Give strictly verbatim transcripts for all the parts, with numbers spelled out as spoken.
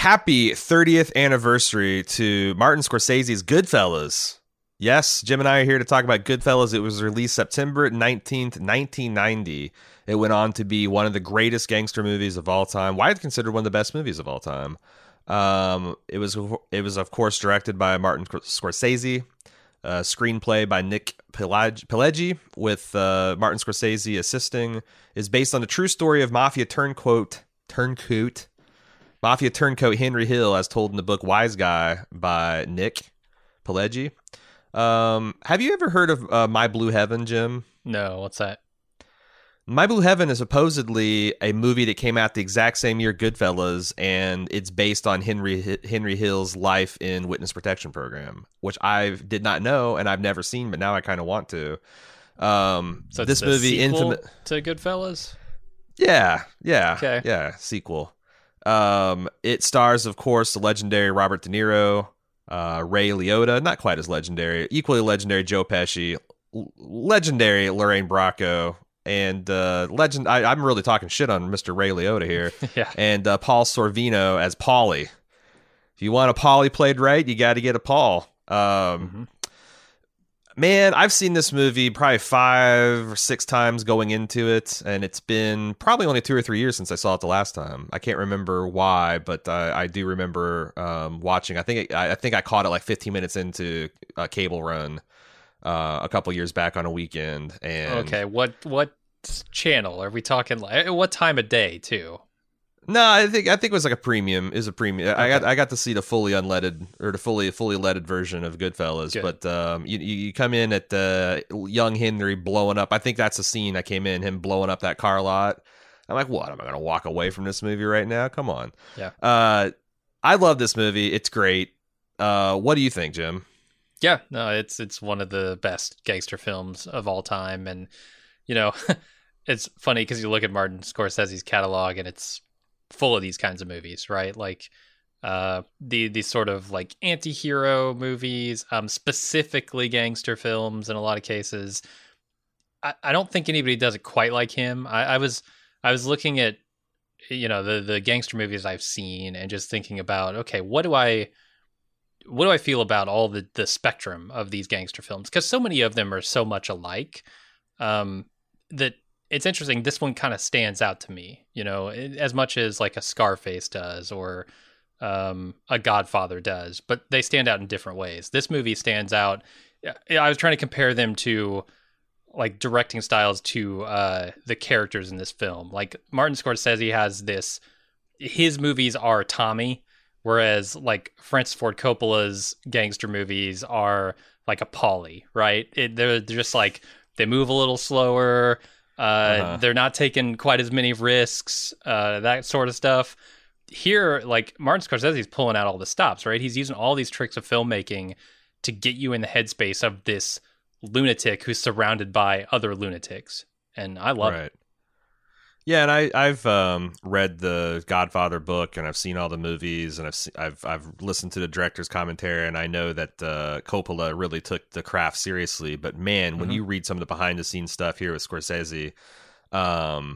Happy thirtieth anniversary to Martin Scorsese's Goodfellas. Yes, Jim and I are here to talk about Goodfellas. It was released September nineteenth, nineteen ninety. It went on to be one of the greatest gangster movies of all time. Widely considered one of the best movies of all time. Um, it was, it was of course, directed by Martin Scorsese. Uh, screenplay by Nick Pileggi, Pileggi with uh, Martin Scorsese assisting. Is based on the true story of mafia turncoat, turncoat, mafia turncoat Henry Hill, as told in the book Wise Guy by Nick Pileggi. Um, have you ever heard of uh, My Blue Heaven, Jim? No, what's that? My Blue Heaven is supposedly a movie that came out the exact same year Goodfellas, and it's based on Henry Henry Hill's life in Witness Protection Program, which I did not know and I've never seen, but now I kind of want to. Um, so this it's movie, sequel infamous to Goodfellas. Yeah, yeah, Okay. yeah, sequel. Um, it stars, of course, the legendary Robert De Niro. Uh, Ray Liotta, not quite as legendary, equally legendary Joe Pesci, l- legendary Lorraine Bracco, and uh, legend. I, I'm really talking shit on Mister Ray Liotta here. Yeah. And uh, Paul Sorvino as Paulie. If you want a Paulie played right, you got to get a Paul. Um, Mm-hmm. Man, I've seen this movie probably five or six times going into it, and it's been probably only two or three years since I saw it the last time. I can't remember why, but uh, I do remember um, watching. I think it, I think I caught it like fifteen minutes into a cable run uh, a couple years back on a weekend. And Okay, what what channel are we talking? Like, what time of day too? No, I think I think it was like a premium. It was a premium. I got Okay. I got to see the fully unleaded or the fully fully leaded version of Goodfellas. Good. But um, you you come in at uh, young Henry blowing up. I think that's the scene I came in, him blowing up that car lot. I'm like, what? Am I going to walk away from this movie right now? Come on. Yeah. Uh, I love this movie. It's great. Uh, what do you think, Jim? Yeah, no, it's it's one of the best gangster films of all time, and you know, it's funny because you look at Martin Scorsese's catalog, and it's full of these kinds of movies, right? Like uh, the these sort of like anti-hero movies, um, specifically gangster films in a lot of cases. I, I don't think anybody does it quite like him. I, I was I was looking at you know the the gangster movies I've seen and just thinking about, okay, what do I what do I feel about all the, the spectrum of these gangster films? Because so many of them are so much alike um, that it's interesting. This one kind of stands out to me, you know, as much as like a Scarface does or um, a Godfather does, but they stand out in different ways. This movie stands out. I was trying to compare them to like directing styles to uh, the characters in this film. Like Martin Scorsese has this, his movies are Tommy, whereas like Francis Ford Coppola's gangster movies are like a Paulie, right? It, they're, they're just like, they move a little slower. Uh, Uh-huh. They're not taking quite as many risks, uh, that sort of stuff. Here, like Martin Scorsese's pulling out all the stops, right? He's using all these tricks of filmmaking to get you in the headspace of this lunatic who's surrounded by other lunatics, and I love Right. it. Yeah, and I, I've um, read the Godfather book, and I've seen all the movies, and I've se- I've I've listened to the director's commentary, and I know that uh, Coppola really took the craft seriously. But man, when Mhm. you read some of the behind the scenes stuff here with Scorsese, um,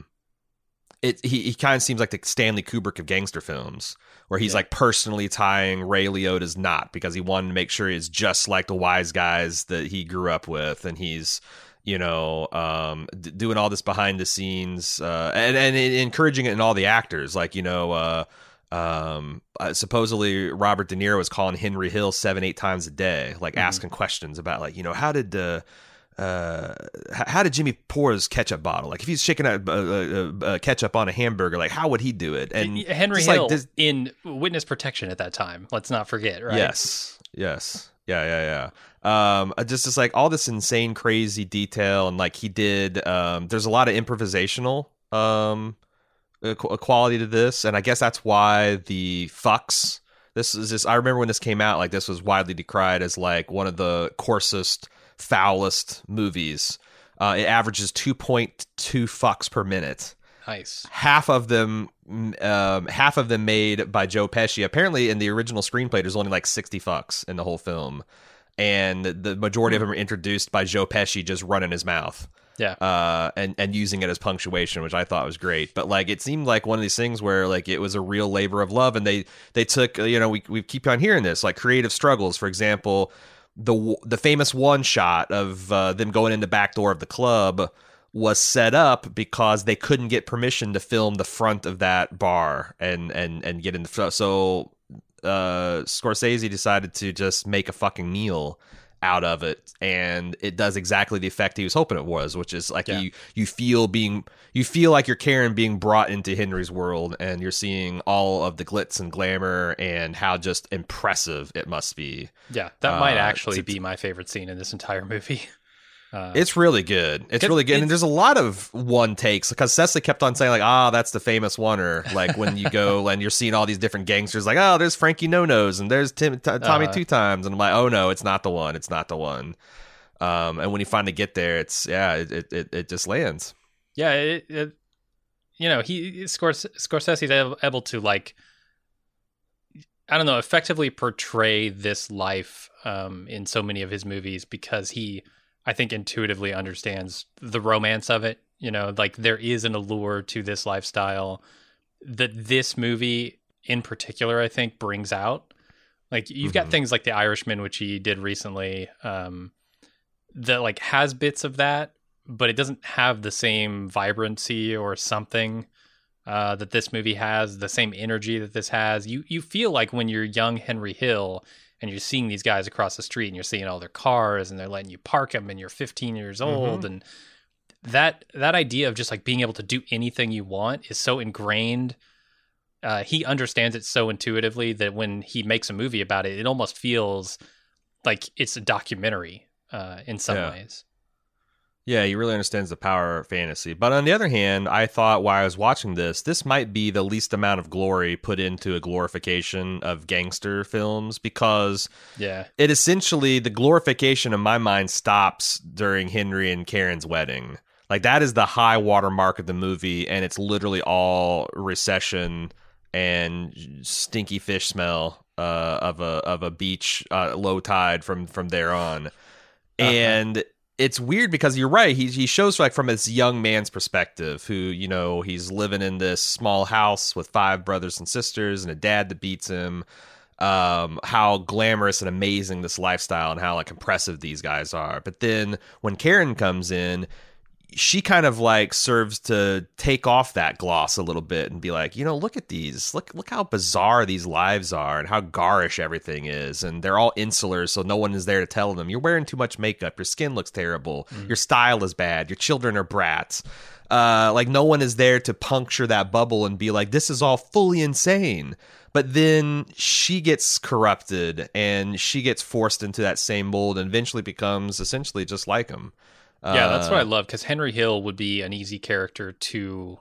it he, he kind of seems like the Stanley Kubrick of gangster films, where he's Yeah. like personally tying Ray Liotta's knot because he wanted to make sure he's just like the wise guys that he grew up with, and he's you know, um, d- doing all this behind the scenes, uh, and, and encouraging it in all the actors. Like, you know, uh, um, uh, supposedly Robert De Niro was calling Henry Hill seven, eight times a day, like Mhm. asking questions about, like, you know, how did, uh, uh, h- how did Jimmy pour his ketchup bottle? Like, if he's shaking a, a, a, a ketchup on a hamburger, like, how would he do it? And Henry just, like, Hill this- in witness protection at that time. Let's not forget, right? Yes. Yes. Yeah. Yeah. Yeah. Um, uh, just just like all this insane, crazy detail, and like he did. Um, there's a lot of improvisational um uh, qu- quality to this, and I guess that's why the fucks. This is just. I remember when this came out, like this was widely decried as like one of the coarsest, foulest movies. Uh, it averages two point two fucks per minute. Nice. Half of them, um, half of them made by Joe Pesci. Apparently, in the original screenplay, there's only like sixty fucks in the whole film, and the majority of them are introduced by Joe Pesci just running his mouth. Yeah. Uh, and, and using it as punctuation, which I thought was great. But like, it seemed like one of these things where like it was a real labor of love, and they they took, you know, we we keep on hearing this, like creative struggles. For example, the the famous one shot of uh, them going in the back door of the club was set up because they couldn't get permission to film the front of that bar and and and get in the front. So uh, Scorsese decided to just make a fucking meal out of it, and it does exactly the effect he was hoping it was, which is like yeah. you you feel being you feel like you're Karen being brought into Henry's world, and you're seeing all of the glitz and glamour and how just impressive it must be. Yeah, that might uh, actually to, be my favorite scene in this entire movie. Uh, it's really good. It's really good. And there's a lot of one takes because Cecily kept on saying like, ah, oh, that's the famous one-er. Like when you go and you're seeing all these different gangsters like, oh, there's Frankie No-Nos and there's Tim, T- Tommy uh, Two Times. And I'm like, oh no, it's not the one. It's not the one. Um, and when you finally get there, it's, yeah, it, it, it just lands. Yeah. It, it, you know, he Scors- Scorsese's able to like, I don't know, effectively portray this life um, in so many of his movies because he, I think, intuitively understands the romance of it. You know, like there is an allure to this lifestyle that this movie in particular, I think, brings out. Like you've mm-hmm. got things like The Irishman, which he did recently, um, that like has bits of that, but it doesn't have the same vibrancy or something uh, that this movie has, the same energy that this has. You you feel like when you're young Henry Hill and you're seeing these guys across the street and you're seeing all their cars and they're letting you park them and you're fifteen years old. Mm-hmm. And that, that idea of just like being able to do anything you want is so ingrained. Uh, he understands it so intuitively that when he makes a movie about it, it almost feels like it's a documentary uh, in some yeah. ways. Yeah, he really understands the power of fantasy. But on the other hand, I thought while I was watching this, this might be the least amount of glory put into a glorification of gangster films because yeah. it essentially, the glorification in my mind stops during Henry and Karen's wedding. Like that is the high watermark of the movie, and it's literally all recession and stinky fish smell uh, of a of a beach uh, low tide from from there on. Uh-huh. And it's weird because you're right. He he shows like from this young man's perspective, who, you know, he's living in this small house with five brothers and sisters and a dad that beats him. Um, how glamorous and amazing this lifestyle and how like impressive these guys are. But then when Karen comes in, she kind of like serves to take off that gloss a little bit and be like, you know, look at these, look, look how bizarre these lives are and how garish everything is. And they're all insular. So no one is there to tell them you're wearing too much makeup. Your skin looks terrible. Mm. Your style is bad. Your children are brats. Uh, like no one is there to puncture that bubble and be like, this is all fully insane. But then she gets corrupted and she gets forced into that same mold and eventually becomes essentially just like him. Yeah, that's what I love, because Henry Hill would be an easy character to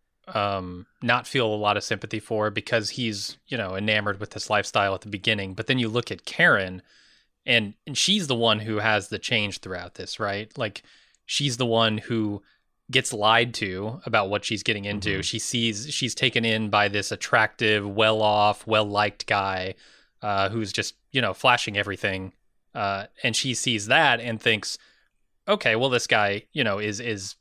um, not feel a lot of sympathy for because he's, you know, enamored with this lifestyle at the beginning. But then you look at Karen, and, and she's the one who has the change throughout this, right? Like, she's the one who gets lied to about what she's getting into. Mm-hmm. She sees she's taken in by this attractive, well-off, well-liked guy uh, who's just, you know, flashing everything. Uh, and she sees that and thinks, okay, well, this guy, you know, is is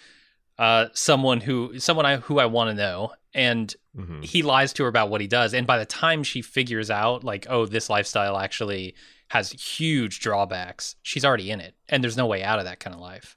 uh, someone who someone I who I want to know, and mm-hmm. he lies to her about what he does. And by the time she figures out, like, oh, this lifestyle actually has huge drawbacks, she's already in it, and there's no way out of that kind of life.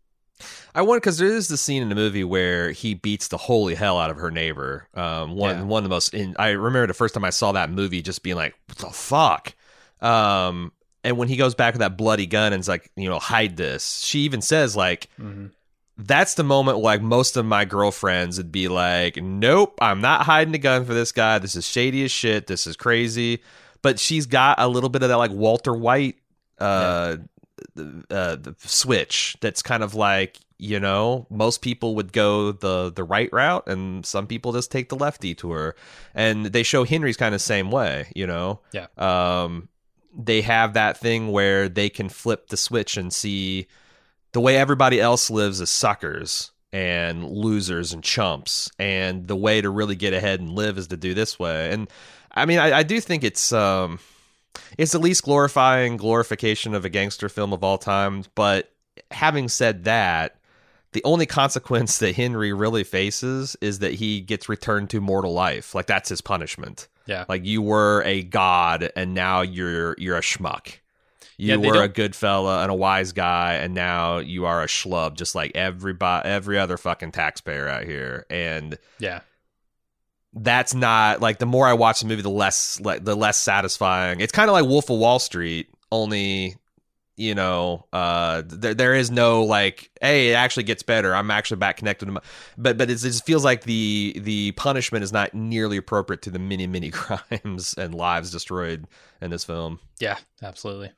I wonder, because there is the scene in the movie where he beats the holy hell out of her neighbor. Um, one yeah. one of the most. In, I remember the first time I saw that movie, just being like, "What the fuck." Um, And when he goes back with that bloody gun and is like, you know, hide this, she even says, like, mm-hmm. that's the moment where, like, most of my girlfriends would be like, nope, I'm not hiding a gun for this guy. This is shady as shit. This is crazy. But she's got a little bit of that, like, Walter White uh, yeah. uh, the switch that's kind of like, you know, most people would go the, the right route and some people just take the left detour. And they show Henry's kind of the same way, you know? Yeah. Um, they have that thing where they can flip the switch and see the way everybody else lives as suckers and losers and chumps. And the way to really get ahead and live is to do this way. And I mean, I, I do think it's, um, it's the least glorifying glorification of a gangster film of all time. But having said that, the only consequence that Henry really faces is that he gets returned to mortal life. Like, that's his punishment. Yeah. Like, you were a god, and now you're you're a schmuck. You Yeah, they were a don't- good fella and a wise guy, and now you are a schlub, just like everybody, every other fucking taxpayer out here. And Yeah. that's not like, the more I watch the movie, the less like the less satisfying. It's kind of like Wolf of Wall Street, only, you know, uh, there there is no like, hey, it actually gets better. I'm actually back connected to my, but but it's, it just feels like the the punishment is not nearly appropriate to the many many crimes and lives destroyed in this film. Yeah, absolutely.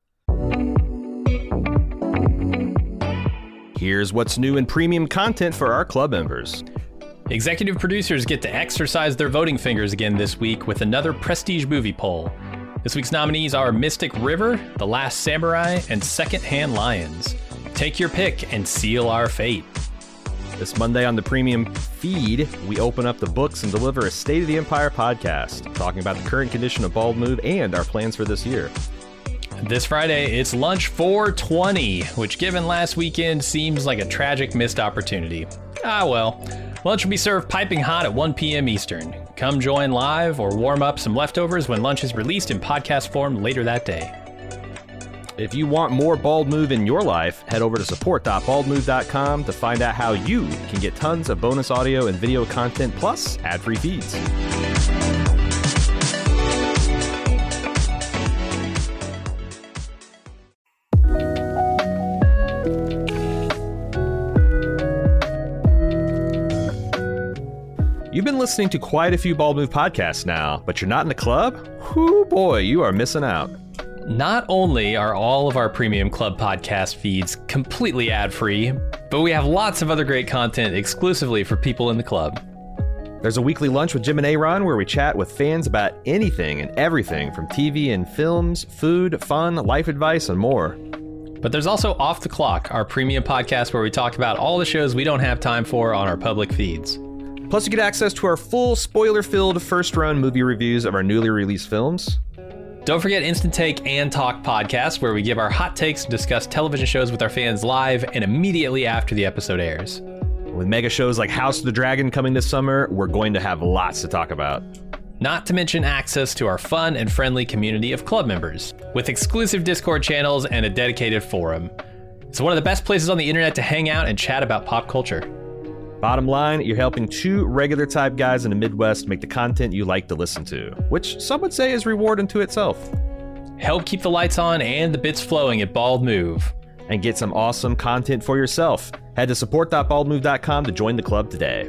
Here's what's new in premium content for our club members. Executive producers get to exercise their voting fingers again this week with another prestige movie poll. This week's nominees are Mystic River, The Last Samurai, and Secondhand Lions. Take your pick and seal our fate. This Monday on the premium feed, we open up the books and deliver a State of the Empire podcast, talking about the current condition of Bald Move and our plans for this year. This Friday, it's Lunch four twenty, which given last weekend seems like a tragic missed opportunity. Ah well, lunch will be served piping hot at one p.m. Eastern. Come join live or warm up some leftovers when lunch is released in podcast form later that day. If you want more Bald Move in your life, head over to support dot bald move dot com to find out how you can get tons of bonus audio and video content plus ad-free feeds. You've been listening to quite a few Bald Move podcasts now, but you're not in the club? Whoo boy, you are missing out. Not only are all of our premium club podcast feeds completely ad-free, but we have lots of other great content exclusively for people in the club. There's a weekly lunch with Jim and Aaron where we chat with fans about anything and everything from T V and films, food, fun, life advice, and more. But there's also Off the Clock, our premium podcast where we talk about all the shows we don't have time for on our public feeds. Plus, you get access to our full spoiler-filled first-run movie reviews of our newly released films. Don't forget Instant Take and Talk podcasts, where we give our hot takes and discuss television shows with our fans live and immediately after the episode airs. With mega shows like House of the Dragon coming this summer, we're going to have lots to talk about. Not to mention access to our fun and friendly community of club members, with exclusive Discord channels and a dedicated forum. It's one of the best places on the internet to hang out and chat about pop culture. Bottom line, you're helping two regular type guys in the Midwest make the content you like to listen to, which some would say is reward unto itself. Help keep the lights on and the bits flowing at Bald Move. And get some awesome content for yourself. Head to support dot bald move dot com to join the club today.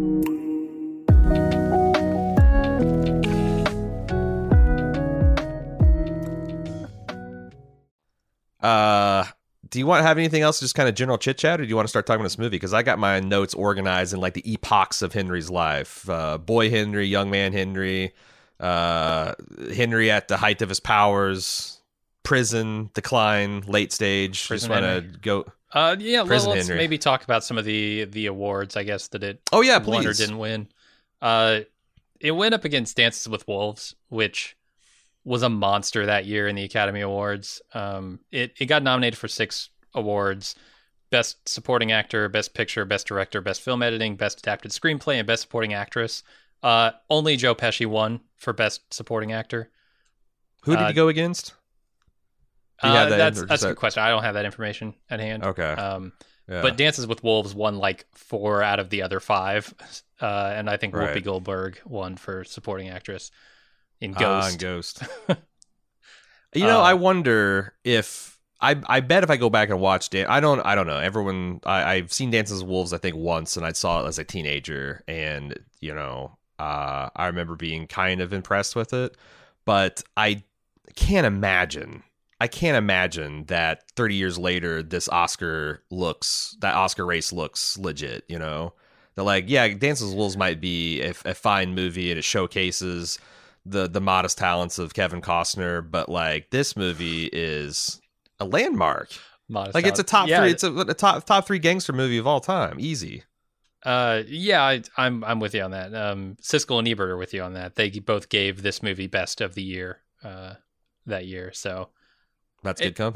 Uh... Do you want to have anything else, just kind of general chit chat, or do you want to start talking about this movie? Because I got my notes organized in like the epochs of Henry's life: uh, boy Henry, young man Henry, uh, Henry at the height of his powers, prison, decline, late stage. Prison just want Henry. to go. Uh, yeah, well, Prison let's Henry. maybe talk about some of the the awards, I guess, that it Oh yeah, won or please. didn't win. Uh, it went up against Dances with Wolves, which was a monster that year in the Academy Awards. Um, it, it got nominated for six awards: Best Supporting Actor, Best Picture, Best Director, Best Film Editing, Best Adapted Screenplay, and Best Supporting Actress. Uh, only Joe Pesci won for Best Supporting Actor. Who did uh, he go against? Do you Uh, have that that's in- or that's just a that- good question. I don't have that information at hand. Okay. Um, Yeah. But Dances with Wolves won like four out of the other five. Uh, and I think Right. Whoopi Goldberg won for supporting actress in Ah, Ghost. and Ghost. You know, Uh, I wonder if I I bet if I go back and watch Dan, I don't I don't know. Everyone I, I've seen Dances with Wolves I think once, and I saw it as a teenager, and you know, uh, I remember being kind of impressed with it, but I can't imagine. I can't imagine that thirty years later, this Oscar looks that Oscar race looks legit. You know, they're like, yeah, Dances with Wolves might be a, a fine movie and it showcases the the modest talents of Kevin Costner, but like this movie is a landmark. Modest Like it's a Talent. top yeah, three. It's a, a top top three gangster movie of all time. Easy. Uh, yeah, I, I'm I'm with you on that. Um, Siskel and Ebert are with you on that. They both gave this movie best of the year uh, that year. So That's It- good company.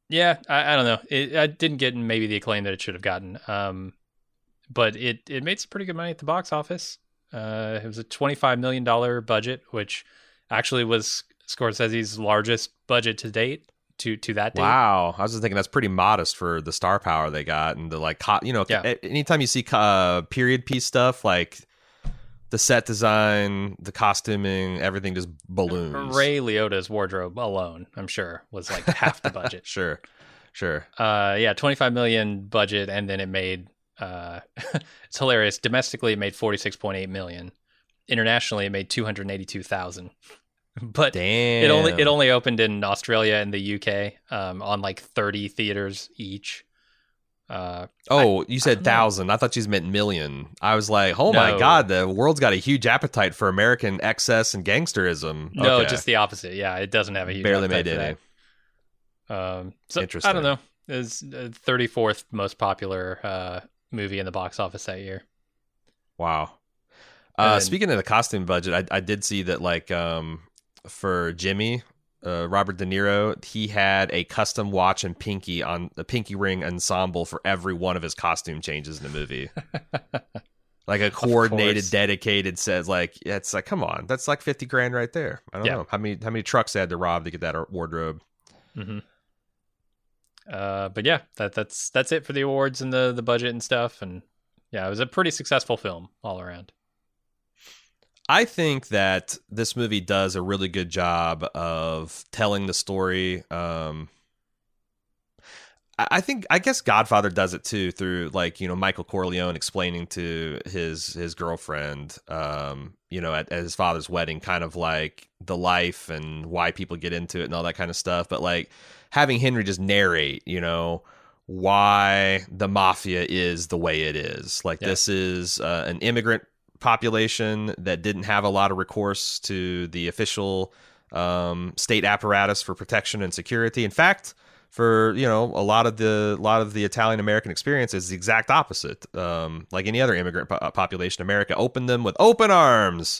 Yeah, I, I don't know. It I didn't get maybe the acclaim that it should have gotten. Um, but it it made some pretty good money at the box office. Uh, it was a twenty-five million dollars budget, which actually was Scorsese's largest budget to date. To to that date. Wow, I was just thinking that's pretty modest for the star power they got, and the like, co- you know, Yeah. anytime you see uh, period piece stuff like the set design, the costuming, everything just balloons. Ray Liotta's wardrobe alone, I'm sure, was like half the budget. Sure, sure. Uh, yeah, twenty-five million budget, and then it made. Uh, it's hilarious. Domestically, it made forty-six point eight million. Internationally, it made two hundred eighty-two thousand. But Damn. it only it only opened in Australia and the U K um, on like thirty theaters each. Uh, oh, I, you said I thousand. I thought you meant million. I was like, oh No. my god, the world's got a huge appetite for American excess and gangsterism. No, Okay. just the opposite. Yeah, it doesn't have a huge Barely appetite made for any. that. Um, so Interesting. I don't know. It's thirty-fourth most popular uh, movie in the box office that year. Wow. Uh, And- speaking of the costume budget, I, I did see that like um, for Jimmy, uh, Robert De Niro, he had a custom watch and pinky on the pinky ring ensemble for every one of his costume changes in the movie. Like a coordinated, course. dedicated set. Like it's like, come on, that's like fifty grand right there. I don't Yeah. know how many how many trucks they had to rob to get that wardrobe. hmm Uh, but yeah, that that's that's it for the awards and the the budget and stuff. And yeah, it was a pretty successful film all around. I think that this movie does a really good job of telling the story. Um, I I think, I guess Godfather does it too through like, you know, Michael Corleone explaining to his, his girlfriend, um, you know, at, at his father's wedding, kind of like the life and why people get into it and all that kind of stuff. But like having Henry just narrate, you know, why the mafia is the way it is. Like Yeah. this is uh, an immigrant population that didn't have a lot of recourse to the official um, state apparatus for protection and security. In fact, for you know a lot of the a lot of the Italian American experience is the exact opposite. Um, like any other immigrant po- population, America opened them with open arms,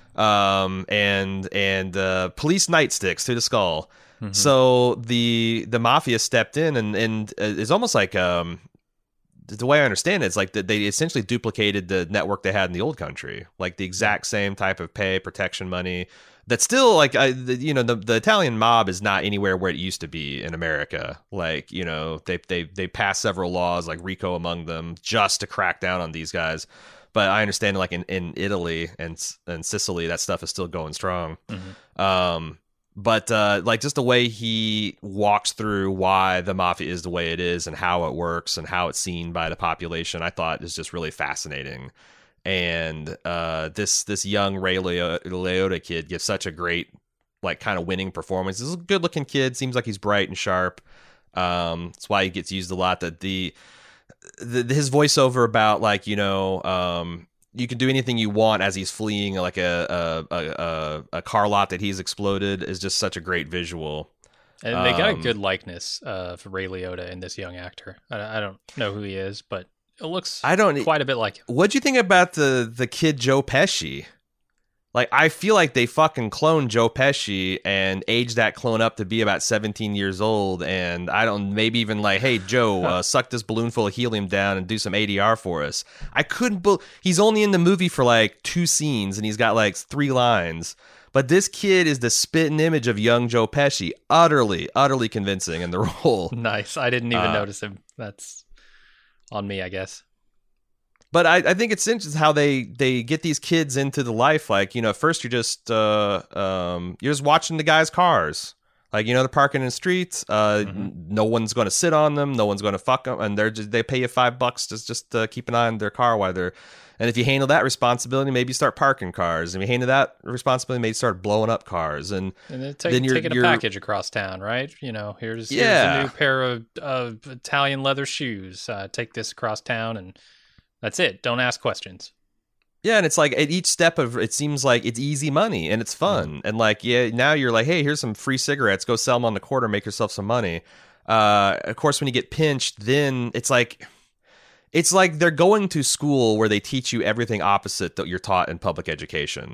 um, and and uh, police nightsticks to the skull. Mhm. So the the mafia stepped in and and it's almost like um, the way I understand it, it's like that they essentially duplicated the network they had in the old country, like the exact same type of pay, protection money. That's still like, I, the, you know, the, the Italian mob is not anywhere where it used to be in America. Like, you know, they they they passed several laws, like RICO among them, just to crack down on these guys. But I understand, like in, in Italy and and Sicily, that stuff is still going strong. Mhm. Um, but uh, like just the way he walks through why the mafia is the way it is and how it works and how it's seen by the population, I thought is just really fascinating. And uh, this this young Ray Lio- Liotta kid gives such a great, like, kind of winning performance. This is a good looking kid. Seems like he's bright and sharp. Um, that's why he gets used a lot. That the, the his voiceover about like you know um, you can do anything you want as he's fleeing like a a, a a car lot that he's exploded is just such a great visual. And they got a Um, good likeness uh, for Ray Liotta in this young actor. I, I don't know who he is, but it looks I don't. quite a bit like him. What'd you think about the the kid Joe Pesci? Like, I feel like they fucking cloned Joe Pesci and aged that clone up to be about seventeen years old. And I don't, maybe even like, hey, Joe, uh, suck this balloon full of helium down and do some A D R for us. I couldn't, be- he's only in the movie for like two scenes and he's got like three lines. But this kid is the spitting image of young Joe Pesci. Utterly, utterly convincing in the role. Nice. I didn't even Uh, notice him. That's on me, I guess. But I, I think it's interesting how they, they get these kids into the life. Like, you know, at first you're just uh, um, you're just watching the guys' cars. Like, you know, they're parking in the streets. Uh, Mhm. n- No one's going to sit on them. No one's going to fuck them. And they're just, they pay you five bucks to just uh, keep an eye on their car while they're. And if you handle that responsibility, maybe you start parking cars. And if you handle that responsibility, maybe you start blowing up cars. And And then, take, Then you're- taking a you're- package across town, right? You know, here's, Yeah. here's a new pair of, of Italian leather shoes. Uh, take this across town, and that's it. Don't ask questions. yeah, and it's like at each step of it seems like it's easy money and it's fun. And like, yeah, now you're like, hey, here's some free cigarettes. Go sell them on the corner, make yourself some money. Uh, of course, when you get pinched, then it's like, it's like they're going to school where they teach you everything opposite that you're taught in public education.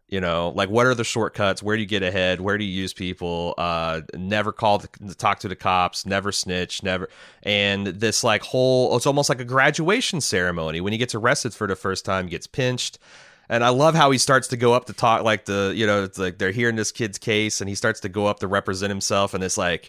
You know, like what are the shortcuts? Where do you get ahead? Where do you use people? Uh, never call to talk to the cops, never snitch, never. And this like whole, it's almost like a graduation ceremony. When he gets arrested for the first time, he gets pinched. And I love how he starts to go up to talk like the, you know, it's like they're hearing this kid's case and he starts to go up to represent himself. And this like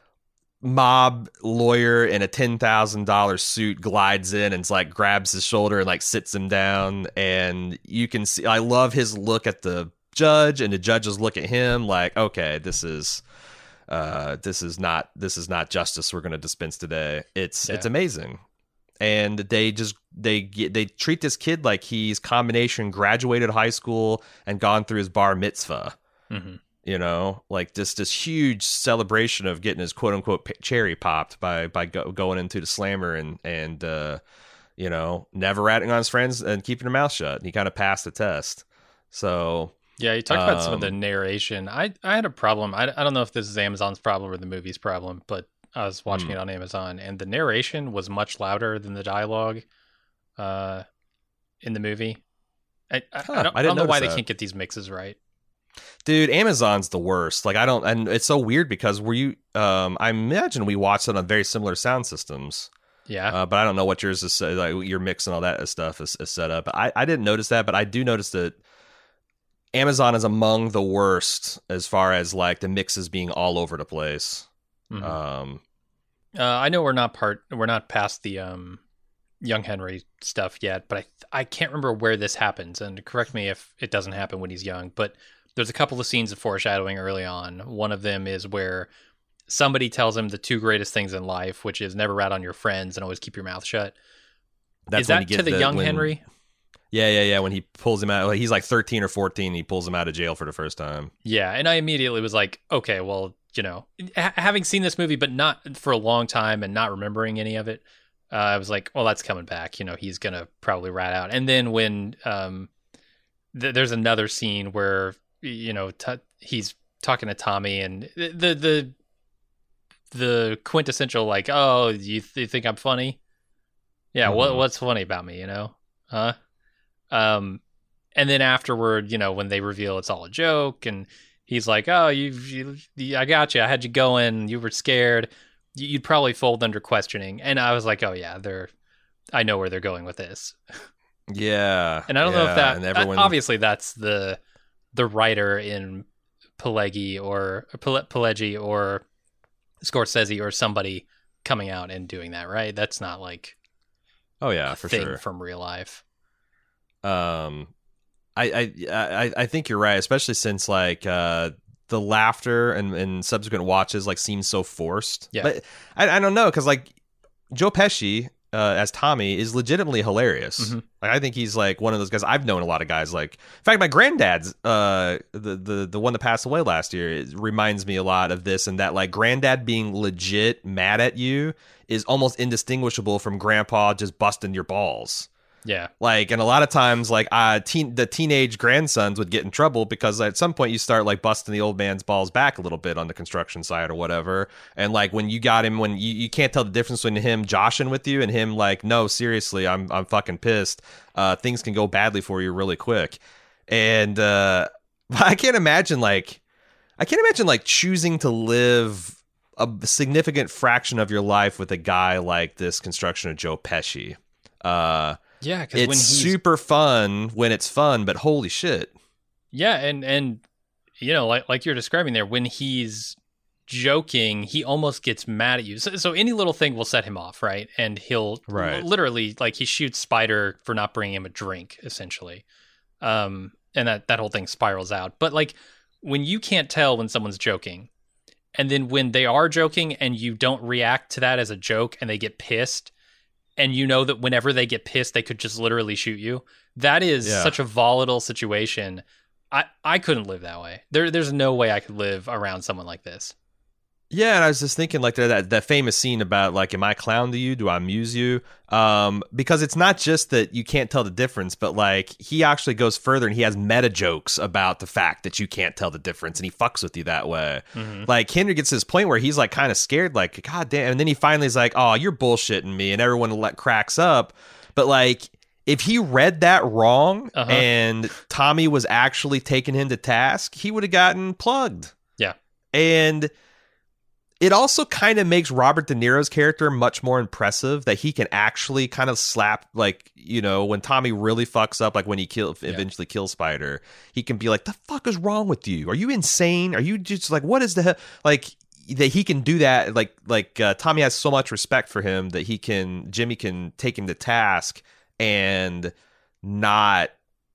mob lawyer in a ten thousand dollars suit glides in and it's like grabs his shoulder and like sits him down. And you can see, I love his look at the judge and the judges look at him like, okay, this is, uh, this is not, this is not justice we're going to dispense today. It's, yeah. It's amazing. And they just, they get, they treat this kid like he's combination graduated high school and gone through his bar mitzvah. Mm-hmm. You know, like this this huge celebration of getting his quote unquote cherry popped by by go, going into the slammer and and uh, you know, never ratting on his friends and keeping their mouth shut. And he kind of passed the test. So yeah, you talked um, about some of the um, narration. I I had a problem. I I don't know if this is Amazon's problem or the movie's problem, but I was watching hmm. it on Amazon and the narration was much louder than the dialogue uh, in the movie. I I, huh, I don't, I I don't know why that. They can't get these mixes right. Dude, Amazon's the worst. Like I don't, and it's so weird because were you? Um, I imagine we watched it on very similar sound systems. Yeah, uh, but I don't know what yours is. Like your mix and all that stuff is, is set up. I I didn't notice that, but I do notice that Amazon is among the worst as far as like the mixes being all over the place. Mm-hmm. Um, uh, I know we're not part. We're not past the um, young Henry stuff yet, but I I can't remember where this happens. And correct me if it doesn't happen when he's young, but. There's a couple of scenes of foreshadowing early on. One of them is where somebody tells him the two greatest things in life, which is never rat on your friends and always keep your mouth shut. That's is that to the, the young when, Henry? Yeah, yeah, yeah. When he pulls him out, he's like thirteen or fourteen. He pulls him out of jail for the first time. Yeah, and I immediately was like, okay, well, you know, ha- having seen this movie, but not for a long time and not remembering any of it, uh, I was like, well, that's coming back. You know, he's going to probably rat out. And then when um, th- there's another scene where you know, t- he's talking to Tommy, and the the the quintessential like, oh, you, th- you think I'm funny? Yeah, mm-hmm. what what's funny about me? You know, huh? Um, and then afterward, you know, when they reveal it's all a joke, and he's like, oh, you, you I got you, I had you going, you were scared, you'd probably fold under questioning, and I was like, oh yeah, they're, I know where they're going with this. Yeah, and I don't yeah, know if that and everyone... obviously that's the. the writer in Pileggi or Pileggi or Scorsese or somebody coming out and doing that, right? That's not like oh yeah, a for thing sure from real life. Um, I I I I think you're right, especially since like uh the laughter and, and subsequent watches like seems so forced. Yeah, but I I don't know because like Joe Pesci. Uh, as Tommy is legitimately hilarious. Mm-hmm. Like, I think he's like one of those guys. I've known a lot of guys like. In fact, my granddad's uh, the the the one that passed away last year. It reminds me a lot of this and that. Like granddad being legit mad at you is almost indistinguishable from grandpa just busting your balls. Yeah, like and a lot of times like uh, teen the teenage grandsons would get in trouble because at some point you start like busting the old man's balls back a little bit on the construction site or whatever. And like when you got him, when you, you can't tell the difference between him joshing with you and him like, no, seriously, I'm I'm fucking pissed. Uh, things can go badly for you really quick. And uh, I can't imagine like I can't imagine like choosing to live a significant fraction of your life with a guy like this construction of Joe Pesci. Uh, Yeah, because it's when he's... super fun when it's fun, but holy shit. Yeah, and and you know, like like you're describing there, when he's joking, he almost gets mad at you. So, so any little thing will set him off, right? And he'll right. literally like he shoots Spider for not bringing him a drink, essentially. Um, and that that whole thing spirals out. But like when you can't tell when someone's joking, and then when they are joking and you don't react to that as a joke, and they get pissed. And you know that whenever they get pissed, they could just literally shoot you. That is yeah. such a volatile situation. I, I couldn't live that way. There There's no way I could live around someone like this. Yeah, and I was just thinking like that that famous scene about like, am I clown to you? Do I amuse you? Um, because it's not just that you can't tell the difference, but like he actually goes further and he has meta jokes about the fact that you can't tell the difference, and he fucks with you that way. Mm-hmm. Like Henry gets to this point where he's like kind of scared, like God damn, and then he finally is like, oh, you're bullshitting me, and everyone let cracks up. But like if he read that wrong Uh-huh. and Tommy was actually taking him to task, he would have gotten plugged. Yeah. And it also kind of makes Robert De Niro's character much more impressive that he can actually kind of slap, like, you know, when Tommy really fucks up, like when he kill, eventually kills Spider, he can be like, the fuck is wrong with you? Are you insane? Are you just like, what is the hell? Like, that he can do that. Like, like uh, Tommy has so much respect for him that he can, Jimmy can take him to task and not,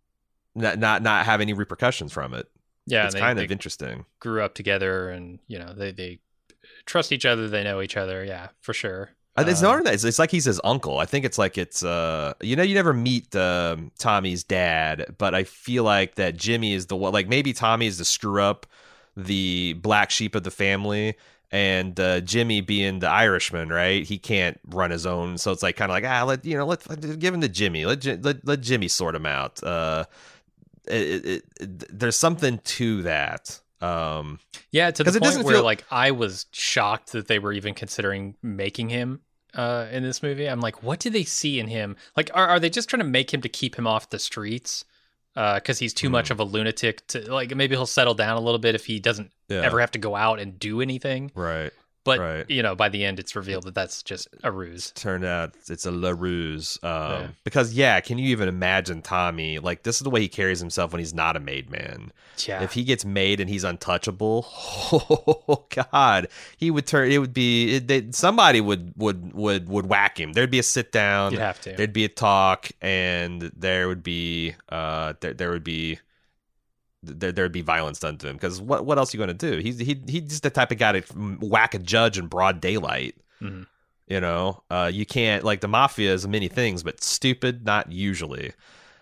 not, not, not have any repercussions from it. Yeah. It's they, kind they of interesting. Grew up together and, you know, they, they trust each other. They know each other. Yeah, for sure. It's Um, not that. It's, it's like he's his uncle. I think it's like it's uh you know you never meet um, Tommy's dad, but I feel like that Jimmy is the one. Like maybe Tommy is the screw up, the black sheep of the family, and uh, Jimmy being the Irishman, right? He can't run his own, so it's like kind of like ah let you know let, let give him to Jimmy. Let let let Jimmy sort him out. Uh, it, it, it, there's something to that. Um, yeah, to the 'cause it point doesn't where feel- like I was shocked that they were even considering making him uh, in this movie. I'm like, what do they see in him? Like, are are they just trying to make him to keep him off the streets? Because he's too Hmm. much of a lunatic to like. Maybe he'll settle down a little bit if he doesn't yeah, ever have to go out and do anything. right. But Right. you know, by the end, it's revealed that that's just a ruse. Turned out it's a La Ruse. Um, Yeah. Because, yeah, can you even imagine Tommy? Like, this is the way he carries himself when he's not a made man. Yeah, If he gets made and he's untouchable, oh, God, he would turn, it would be, it, they, somebody would, would, would, would whack him. There'd be a sit down, you'd have to. there'd be a talk, and there would be, uh, there, there would be, there there'd be violence done to him because what what else are you going to do? He's he he's just the type of guy to whack a judge in broad daylight. Mhm. You know, uh, you can't like the mafia is many things, but stupid not usually.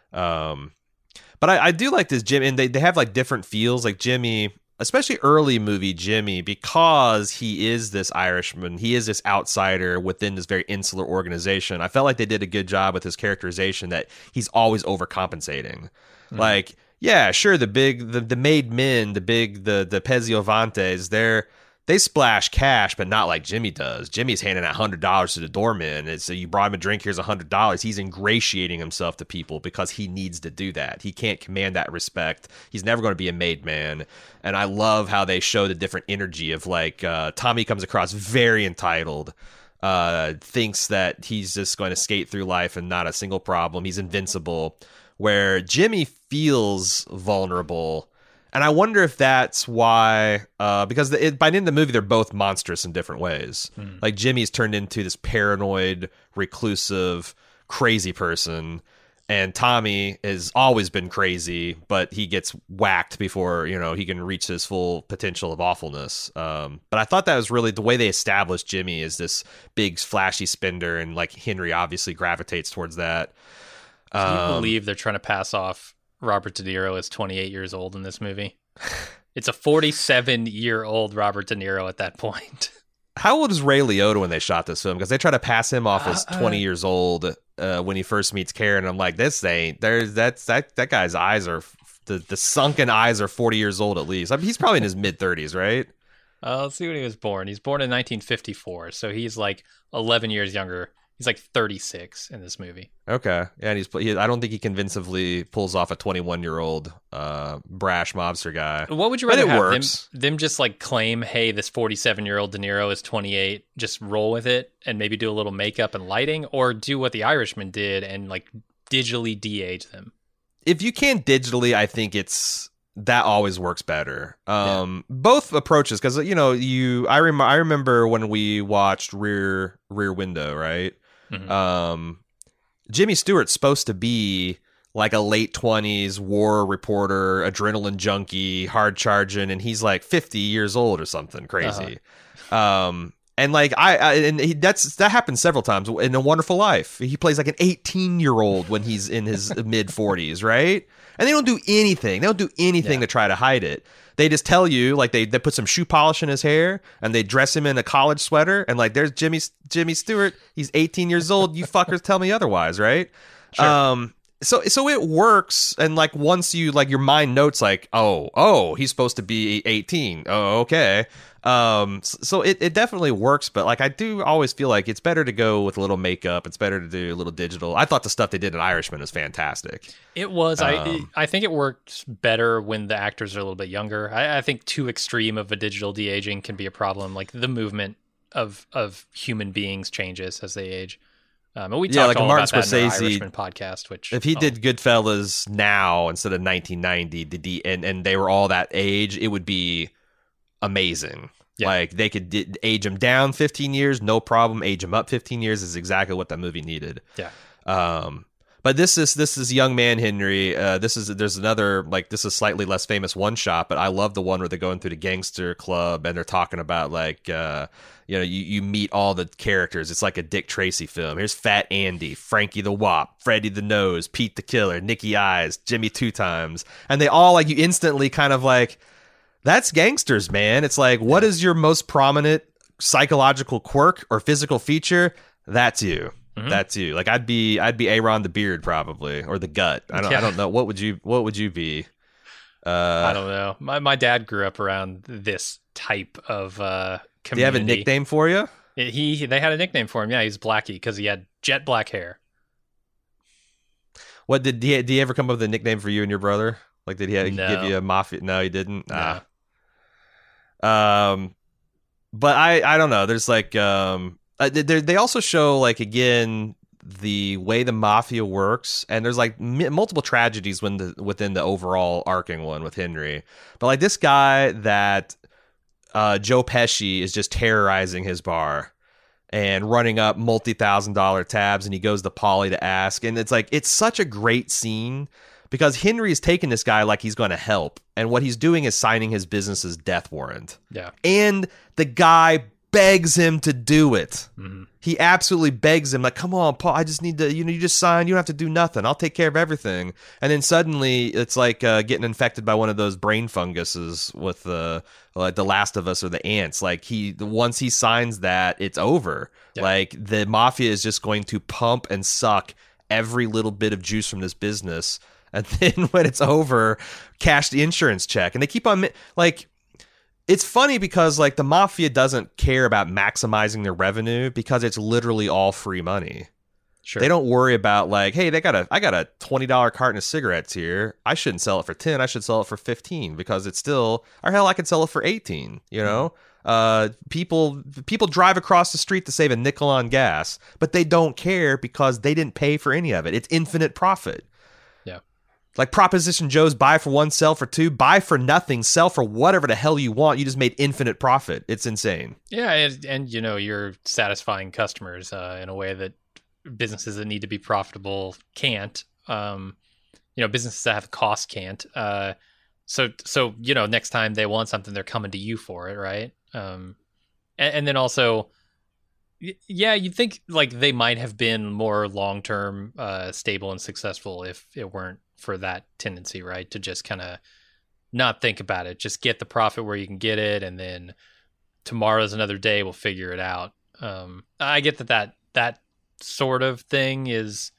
Um, but I, I do like this Jimmy, and they they have like different feels. Like Jimmy, especially early movie Jimmy, because he is this Irishman, he is this outsider within this very insular organization. I felt like they did a good job with his characterization that he's always overcompensating, Mhm. like. Yeah, sure. The big, the, the made men, the big, the the Peziovantes, they're they splash cash, but not like Jimmy does. Jimmy's handing out hundred dollars to the doorman. It's so you brought him a drink. Here's a hundred dollars. He's ingratiating himself to people because he needs to do that. He can't command that respect. He's never going to be a made man. And I love how they show the different energy of like uh, Tommy comes across very entitled. Uh, thinks that he's just going to skate through life and not a single problem. He's invincible. Where Jimmy feels vulnerable. And I wonder if that's why, uh, because the, it, by the end of the movie, they're both monstrous in different ways. Mm. Like Jimmy's turned into this paranoid, reclusive, crazy person. And Tommy has always been crazy, but he gets whacked before, you know, he can reach his full potential of awfulness. Um, but I thought that was really the way they established Jimmy as this big, flashy spender. And like Henry obviously gravitates towards that. Can you Um, believe they're trying to pass off Robert De Niro as twenty-eight years old in this movie? It's a forty-seven-year-old Robert De Niro at that point. How old is Ray Liotta when they shot this film? Because they try to pass him off as Uh, twenty years old uh, when he first meets Karen. I'm like, this ain't. There's that's that that guy's eyes are the the sunken eyes are forty years old at least. I mean, he's probably in his mid thirties, right? Uh, let's see when he was born. He's born in nineteen fifty-four, so he's like eleven years younger. He's like thirty-six in this movie. Okay, yeah, and he's. He, I don't think he convincingly pulls off a twenty-one year old uh, brash mobster guy. What would you But rather it have works. them, them just like claim, hey, this forty-seven-year-old De Niro is twenty-eight, just roll with it and maybe do a little makeup and lighting, or do what The Irishman did and like digitally de-age them? If you can digitally, I think it's that always works better. Um, both approaches, because you know, you I rem- I remember when we watched Rear Rear Window, right? Mhm. Um, Jimmy Stewart's supposed to be like a late twenties war reporter, adrenaline junkie, hard charging, and he's like fifty years old or something crazy. Um, and like I, I and he, that's that happens several times in A Wonderful Life. He plays like an eighteen year old when he's in his mid forties, right? And they don't do anything. They don't do anything Yeah. to try to hide it. They just tell you, like they, they put some shoe polish in his hair and they dress him in a college sweater and like there's Jimmy Jimmy Stewart. He's eighteen years old. You fuckers tell me otherwise, right? Sure. Um, so so it works, and like once you like your mind notes like, oh oh he's supposed to be eighteen, oh okay, um so it, it definitely works. But like I do always feel like it's better to go with a little makeup, it's better to do a little digital. I thought the stuff they did in Irishman was fantastic. It was. Um, I I think it works better when the actors are a little bit younger. I, I think too extreme of a digital de-aging can be a problem. Like the movement of of human beings changes as they age. Um, and we Yeah, talked like a all Martin about that in our Scorsese- Irishman podcast. Which if he oh, did Goodfellas now instead of nineteen ninety, the D, and and they were all that age, it would be amazing. Yeah. Like they could di- age him down fifteen years, no problem. Age him up fifteen years is exactly what that movie needed. yeah, Um, but this is this is Young Man Henry. Uh, this is there's another like this is slightly less famous one shot, but I love the one where they're going through the gangster club and they're talking about like uh, you know you, you meet all the characters. It's like a Dick Tracy film. Here's Fat Andy, Frankie the Wop, Freddie the Nose, Pete the Killer, Nicky Eyes, Jimmy Two Times, and they all like you instantly kind of like that's gangsters, man. It's like what is your most prominent psychological quirk or physical feature? That's you. Mhm. That's you. Like I'd be, I'd be Aaron the Beard probably, or the Gut. I don't, Yeah. I don't know. What would you, what would you be? Uh, I don't know. My my dad grew up around this type of uh, community. do you have a nickname for you? He they had a nickname for him. Yeah, he's Blackie because he had jet black hair. What did he, did he ever come up with a nickname for you and your brother? Like, did he have, No. give you a mafia? No, he didn't. No. Ah. Um, but I, I don't know. There's like, um, uh, they they also show like again the way the mafia works, and there's like m- multiple tragedies when the within the overall arcing one with Henry. But like this guy that uh, Joe Pesci is just terrorizing his bar and running up multi-thousand dollar tabs, and he goes to Paulie to ask, and it's like it's such a great scene because Henry is taking this guy like he's going to help, and what he's doing is signing his business's death warrant, Yeah. and the guy begs him to do it. Mm-hmm. He absolutely begs him, like, come on, Paul, I just need to, you know, you just sign, you don't have to do nothing. I'll take care of everything. And then suddenly it's like uh, getting infected by one of those brain funguses with the, like the Last of Us or the ants. Like he, once he signs that, it's over. Yeah. Like the mafia is just going to pump and suck every little bit of juice from this business. And then when it's over, cash the insurance check. And they keep on, like, it's funny because like the mafia doesn't care about maximizing their revenue because it's literally all free money. Sure. They don't worry about like, hey, they got a I got a twenty dollar carton of cigarettes here. I shouldn't sell it for ten. I should sell it for fifteen because it's still, or hell, I could sell it for eighteen. You know, uh, people people drive across the street to save a nickel on gas, but they don't care because they didn't pay for any of it. It's infinite profit. Yeah. Like Proposition Joe's buy for one, sell for two, buy for nothing, sell for whatever the hell you want. You just made infinite profit. It's insane. Yeah, and, and you know you're satisfying customers uh, in a way that businesses that need to be profitable can't. Um, you know, businesses that have costs can't. Uh, so so you know, next time they want something, they're coming to you for it, right? Um, and, and then also, y- yeah, you'd think like they might have been more long term, uh, stable and successful if it weren't for that tendency, right? To just kind of not think about it, just get the profit where you can get it, and then tomorrow's another day, we'll figure it out. Um, I get that that that sort of thing is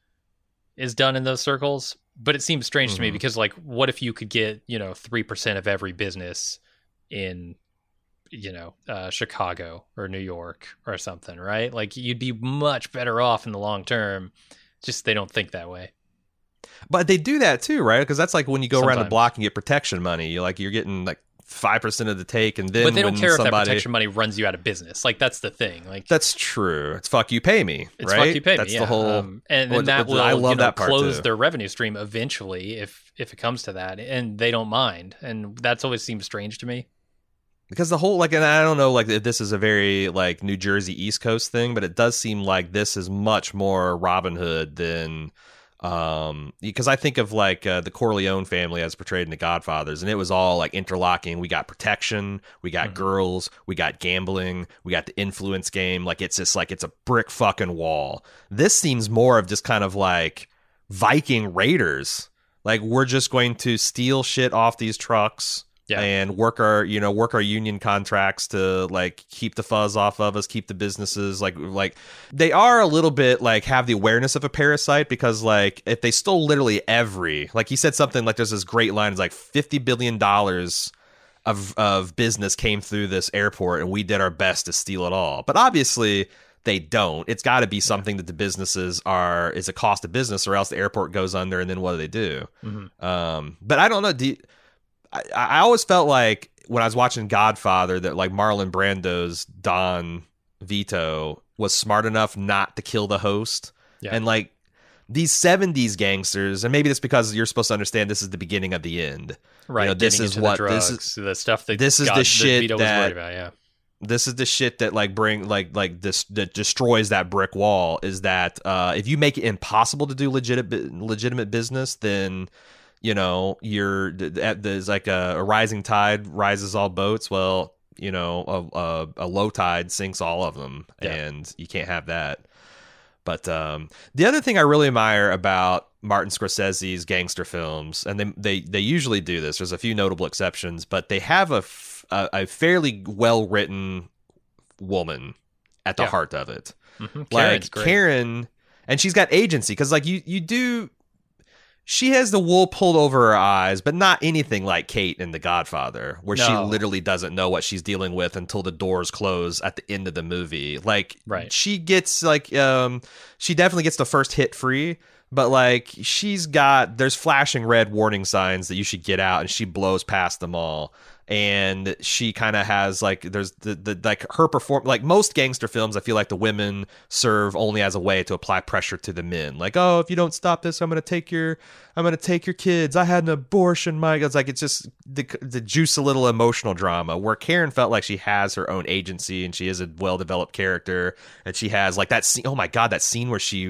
is done in those circles, but it seems strange mm-hmm. to me because, like, what if you could get, you know, three percent of every business in, you know, uh, Chicago or New York or something, right? Like, you'd be much better off in the long term. Just they don't think that way. But they do that too, right? Because that's like when you go Sometimes. around the block and get protection money. You're like you're getting like five percent of the take, and then but they don't when care somebody... if that protection money runs you out of business. Like that's the thing. Like that's true. It's fuck you, pay me. It's right? fuck you, pay that's me. the yeah. whole. Um, and then well, that will I love you know, that part close too. their revenue stream eventually if if it comes to that, and they don't mind. And that's always seems strange to me. Because the whole, like, and I don't know, like, if this is a very, like, New Jersey East Coast thing, but it does seem like this is much more Robin Hood than, um, because I think of, like, uh, the Corleone family as portrayed in The Godfathers, and it was all, like, interlocking. We got protection, we got Mm-hmm. girls, we got gambling, we got the influence game. Like, it's just, like, it's a brick fucking wall. This seems more of just kind of, like, Viking raiders. Like, we're just going to steal shit off these trucks. Yeah. And work our, you know, work our union contracts to like keep the fuzz off of us, keep the businesses like, like they are a little bit like have the awareness of a parasite because like if they stole literally every, like he said something like there's this great line, it's like fifty billion dollars of, of business came through this airport and we did our best to steal it all. But obviously they don't. It's got to be something that the businesses are, is a cost of business or else the airport goes under and then what do they do? Mm-hmm. Um, but I don't know. Do you, I, I always felt like when I was watching Godfather that like Marlon Brando's Don Vito was smart enough not to kill the host. Yeah. And like these seventies gangsters, and maybe it's because you're supposed to understand this is the beginning of the end. Right. You know, this is what drugs, this is the stuff that this is God, the shit Vito that was worried about, yeah. This is the shit that like bring like like this that destroys that brick wall is that uh, if you make it impossible to do legitimate legitimate business, then you know, you're there's like a, a rising tide rises all boats. Well, you know, a, a, a low tide sinks all of them, yeah. And you can't have that. But um, the other thing I really admire about Martin Scorsese's gangster films, and they they they usually do this. There's a few notable exceptions, but they have a a, a fairly well written woman at the yeah. heart of it. Mm-hmm. Like Karen, and she's got agency because like you you do. She has the wool pulled over her eyes, but not anything like Kate in The Godfather, where no. she literally doesn't know what she's dealing with until the doors close at the end of the movie. Like, right. she gets like, um, she definitely gets the first hit free, but like, she's got there's flashing red warning signs that you should get out, and she blows past them all. And she kind of has like there's the, the like her perform like most gangster films. I feel like the women serve only as a way to apply pressure to the men. Like, oh, if you don't stop this, I'm gonna take your I'm gonna take your kids. I had an abortion. My it's like it's just the the juice a little emotional drama. Where Karen felt like she has her own agency and she is a well developed character, and she has like that scene. Oh my god, that scene where she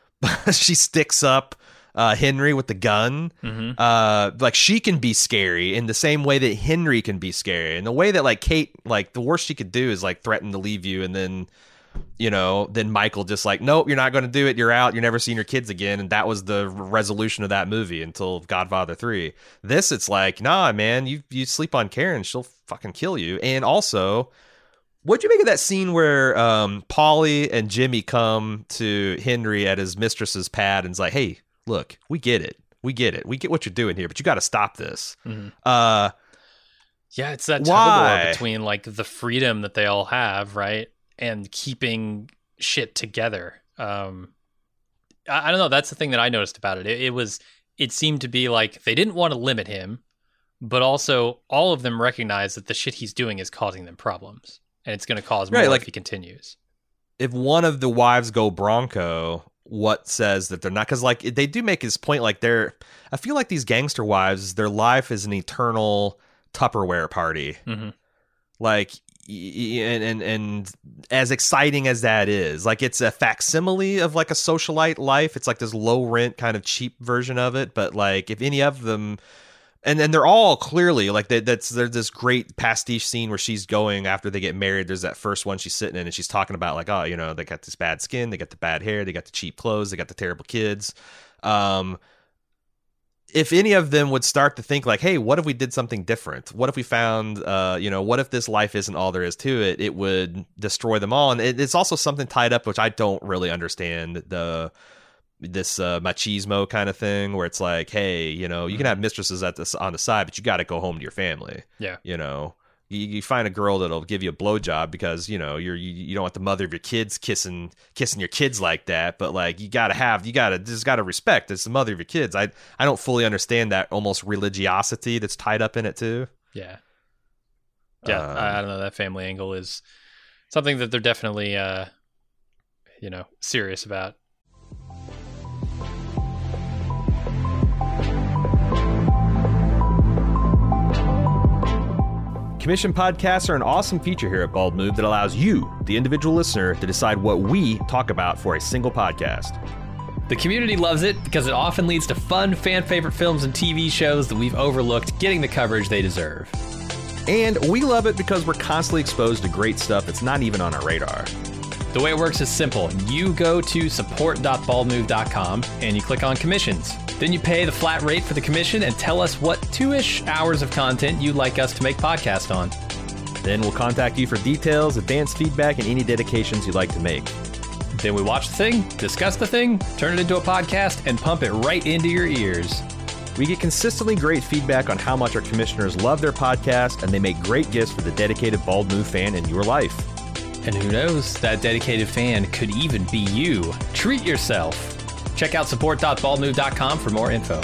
she sticks up. Uh, Henry with the gun, mm-hmm. uh, like she can be scary in the same way that Henry can be scary, and the way that like Kate, like the worst she could do is like threaten to leave you, and then you know, then Michael just like, nope, you're not going to do it. You're out. You're never seeing your kids again, and that was the resolution of that movie until Godfather three. This, it's like, nah, man, you you sleep on Karen, she'll fucking kill you. And also, what'd you make of that scene where um, Paulie and Jimmy come to Henry at his mistress's pad and is like, hey. Look, we get it. We get it. We get what you're doing here, but you got to stop this. Mm-hmm. Uh, yeah, it's that tug of war between like the freedom that they all have, right, and keeping shit together. Um, I, I don't know. That's the thing that I noticed about it. it. It was. It seemed to be like they didn't want to limit him, but also all of them recognize that the shit he's doing is causing them problems, and it's going to cause more right, like, if he continues. If one of the wives go Bronco. What says that they're not, because like they do make his point, like they're I feel like these gangster wives, their life is an eternal Tupperware party. Mm-hmm. Like and, and and as exciting as that is, like it's a facsimile of like a socialite life. It's like this low rent kind of cheap version of it, but like if any of them and then they're all clearly like they, that's there's this great pastiche scene where she's going after they get married. There's that first one she's sitting in and she's talking about like, oh, you know, they got this bad skin, they got the bad hair, they got the cheap clothes, they got the terrible kids. Um, if any of them would start to think like, hey, what if we did something different? What if we found, uh, you know, what if this life isn't all there is to it? It would destroy them all. And it, it's also something tied up, which I don't really understand the. this uh, machismo kind of thing where it's like, hey, you know, you can have mistresses at this on the side, but you got to go home to your family. Yeah. You know, you, you find a girl that'll give you a blowjob because, you know, you're, you, you don't want the mother of your kids kissing, kissing your kids like that. But like, you got to have, you got to, just got to respect. It's the mother of your kids. I, I don't fully understand that almost religiosity that's tied up in it too. Yeah. Yeah. Um, I, I don't know. That family angle is something that they're definitely, uh, you know, serious about. Commission podcasts are an awesome feature here at Bald Move that allows you, the individual listener, to decide what we talk about for a single podcast. The community loves it because it often leads to fun, fan-favorite films and T V shows that we've overlooked getting the coverage they deserve. And we love it because we're constantly exposed to great stuff that's not even on our radar. The way it works is simple. You go to support dot bald move dot com and you click on commissions. Then you pay the flat rate for the commission and tell us what two-ish hours of content you'd like us to make podcast on. Then we'll contact you for details, advanced feedback, and any dedications you'd like to make. Then we watch the thing, discuss the thing, turn it into a podcast, and pump it right into your ears. We get consistently great feedback on how much our commissioners love their podcast, and they make great gifts for the dedicated Bald Move fan in your life. And who knows, that dedicated fan could even be you. Treat yourself. Check out support dot bald move dot com for more info.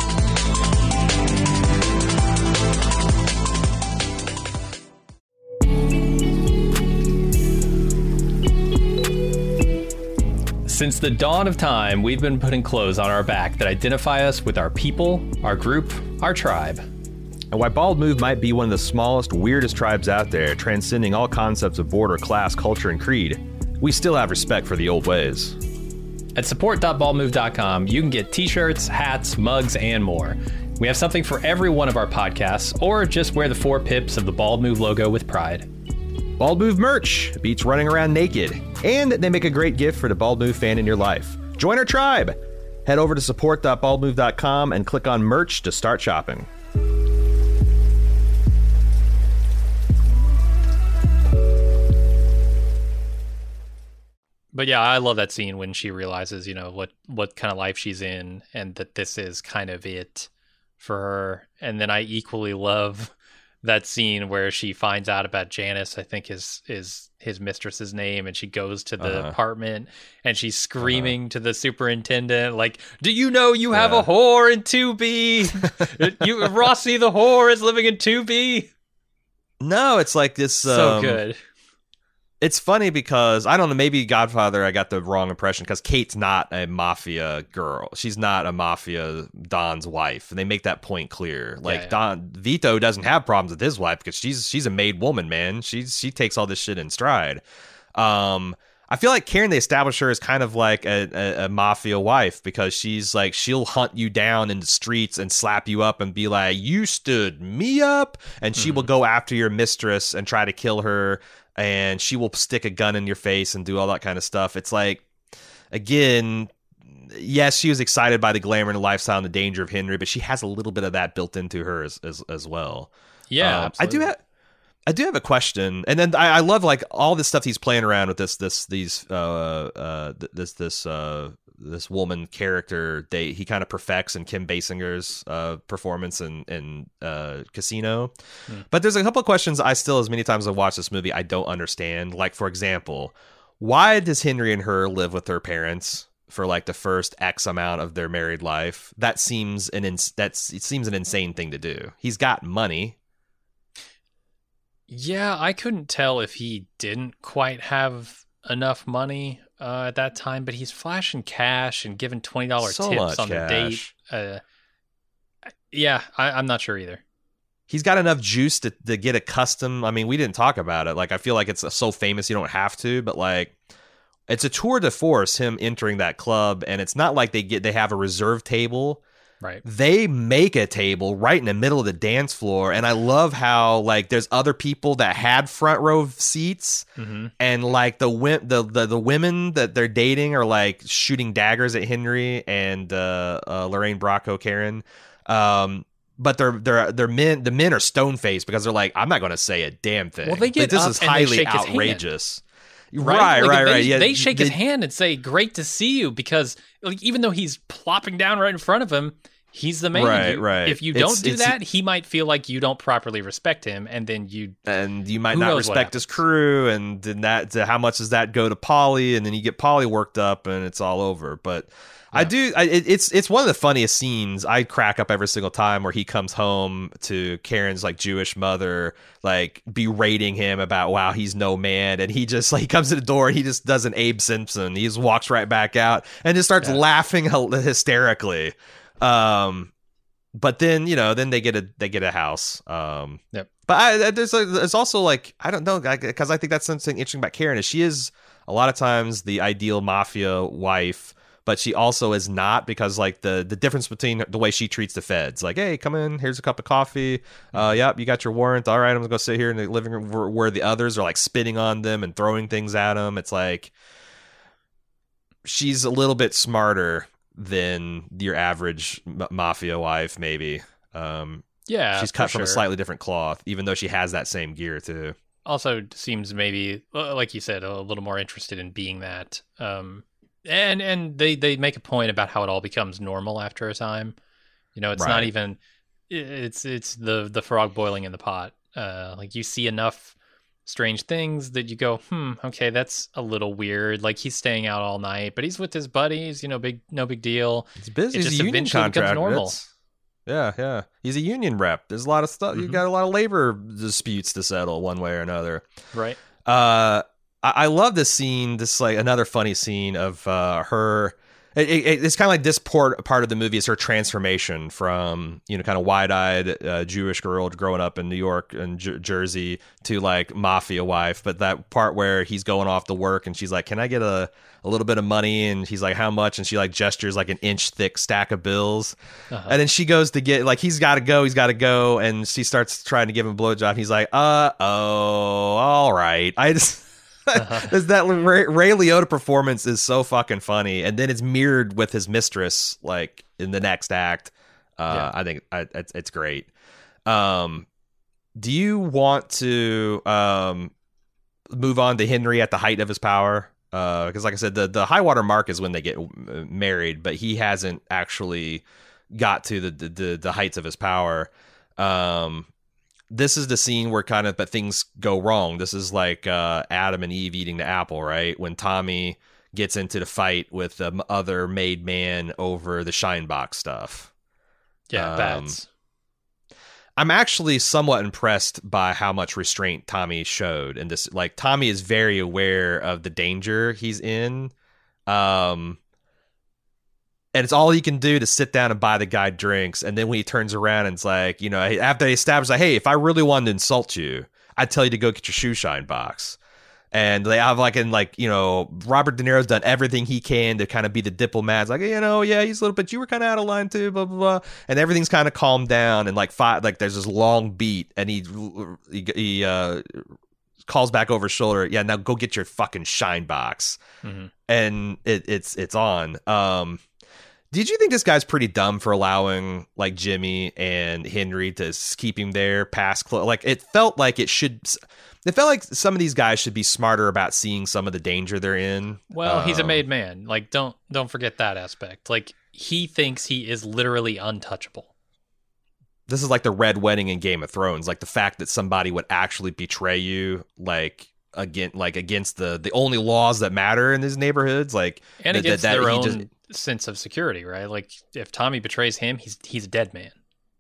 Since the dawn of time, we've been putting clothes on our back that identify us with our people, our group, our tribe. And while Bald Move might be one of the smallest, weirdest tribes out there, transcending all concepts of border, class, culture, and creed, we still have respect for the old ways. At support dot bald move dot com, you can get t-shirts, hats, mugs, and more. We have something for every one of our podcasts, or just wear the four pips of the Bald Move logo with pride. Bald Move merch beats running around naked, and they make a great gift for the Bald Move fan in your life. Join our tribe! Head over to support dot bald move dot com and click on merch to start shopping. But yeah, I love that scene when she realizes, you know, what, what kind of life she's in and that this is kind of it for her. And then I equally love that scene where she finds out about Janice, I think is is his mistress's name, and she goes to the uh-huh. apartment and she's screaming uh-huh. to the superintendent, like, do you know you have yeah. a whore in two B? you Rossi the whore is living in two B? No, it's like this... So um... good. It's funny because, I don't know, maybe Godfather, I got the wrong impression, because Kate's not a mafia girl. She's not a mafia Don's wife, and they make that point clear. Like, yeah, yeah. Don Vito doesn't have problems with his wife, because she's she's a made woman, man. She's She takes all this shit in stride. Um, I feel like Karen, they establish her as kind of like a, a, a mafia wife, because she's like, she'll hunt you down in the streets and slap you up and be like, you stood me up, and she mm-hmm. will go after your mistress and try to kill her, and she will stick a gun in your face and do all that kind of stuff. It's like, again, yes, she was excited by the glamour and the lifestyle and the danger of Henry, but she has a little bit of that built into her as as, as well. Yeah, um, I do have. I do have a question, and then I, I love like all this stuff he's playing around with this, this, these, uh, uh, this, this, uh, this woman character. They he kind of perfects in Kim Basinger's uh performance in in uh, Casino. Hmm. But there's a couple of questions I still, as many times as I watch this movie, I don't understand. Like, for example, why does Henry and her live with their parents for like the first X amount of their married life? That seems an ins- that's it seems an insane thing to do. He's got money. Yeah, I couldn't tell if he didn't quite have enough money uh, at that time, but he's flashing cash and giving twenty dollars so tips on cash. the date. Uh, yeah, I, I'm not sure either. He's got enough juice to, to get a custom. I mean, we didn't talk about it. Like, I feel like it's so famous you don't have to, but like, it's a tour de force, him entering that club, and it's not like they get they have a reserve table. Right. They make a table right in the middle of the dance floor, and I love how like there's other people that had front row seats, mm-hmm. and like the, the the the women that they're dating are like shooting daggers at Henry and uh, uh, Lorraine Bracco, Karen. Um, but they're they're they're men. The men are stone faced because they're like, I'm not going to say a damn thing. Well, they get like, this up is and highly they shake outrageous. His hand. Right, right, like right, they, right. Yeah, they shake they, his hand and say, "Great to see you," because like even though he's plopping down right in front of him, he's the man. Right, you, right. If you don't it's, do it's, that, he might feel like you don't properly respect him, and then you and you might not respect his crew, and then that how much does that go to Polly, and then you get Polly worked up, and it's all over. But yeah. I do. I, it, it's it's one of the funniest scenes. I crack up every single time where he comes home to Karen's like Jewish mother, like berating him about wow he's no man, and he just like he comes to the door and he just does an Abe Simpson. He just walks right back out and just starts yeah. laughing hysterically. Um, but then you know then they get a they get a house. Um, yep. But I, there's a, there's also like I don't know because I think that's something interesting about Karen is she is a lot of times the ideal mafia wife. But she also is not because like the, the difference between the way she treats the feds, like, hey, come in, here's a cup of coffee. Uh, yep, you got your warrant. All right, I'm gonna go sit here in the living room where, where the others are like spitting on them and throwing things at them. It's like she's a little bit smarter than your average m- mafia wife, maybe. Um, Yeah, she's cut for from a sure. slightly different cloth, even though she has that same gear too. Also seems maybe, uh, like you said, a little more interested in being that. Um, and and they, they make a point about how it all becomes normal after a time. You know, it's not Right. even, it's it's the, the frog boiling in the pot. Uh, like you see enough strange things that you go, hmm, okay, that's a little weird. Like he's staying out all night, but he's with his buddies, you know, big no big deal. It's busy. It He's just a union eventually becomes contract. normal. That's- Yeah, yeah. He's a union rep. There's a lot of stuff. You Mhm. got a lot of labor disputes to settle one way or another. Right. Uh, I, I love this scene. This like another funny scene of uh, her. It, it, it's kind of like this part part of the movie is her transformation from, you know, kind of wide-eyed uh, Jewish girl growing up in New York and J- Jersey to like mafia wife. But that part where he's going off to work and she's like, "Can I get a a little bit of money?" And he's like, "How much?" And she like gestures like an inch thick stack of bills. Uh-huh. And then she goes to get like he's got to go, he's got to go, and she starts trying to give him a blowjob. He's like, "Uh oh, all right." I just. Uh-huh. There's that Ray, Ray Liotta performance is so fucking funny, and then it's mirrored with his mistress, like in the next act. Uh, Yeah. I think I, it's it's great. Um, do you want to um move on to Henry at the height of his power? Because, like I said, the the high water mark is when they get uh, married, but he hasn't actually got to the the, the, the heights of his power. Um. This is the scene where kind of but things go wrong. This is like uh, Adam and Eve eating the apple, right? When Tommy gets into the fight with the m- other made man over the shine box stuff. Yeah, Um, bats. I'm actually somewhat impressed by how much restraint Tommy showed in this. Like Tommy is very aware of the danger he's in. Um, and it's all he can do to sit down and buy the guy drinks. And then when he turns around and it's like, you know, after they establish like, hey, if I really wanted to insult you, I'd tell you to go get your shoe shine box. And they have like, in like, you know, Robert De Niro's done everything he can to kind of be the diplomat. It's like, you know, yeah, he's a little bit, you were kind of out of line too, blah, blah, blah. And everything's kind of calmed down. And like five, like there's this long beat and he, he, he uh, calls back over his shoulder. Yeah, now go get your fucking shine box. Mm-hmm. And it, it's, it's on. Um, Did you think this guy's pretty dumb for allowing like Jimmy and Henry to keep him there past clo- like it felt like it should it felt like some of these guys should be smarter about seeing some of the danger they're in. Well, he's a Um, made man. Like don't don't forget that aspect. Like he thinks he is literally untouchable. This is like the Red Wedding in Game of Thrones, like the fact that somebody would actually betray you like again like against the the only laws that matter in his neighborhoods, like And that- against that- that their he own just- sense of security, right? Like if Tommy betrays him, he's he's a dead man.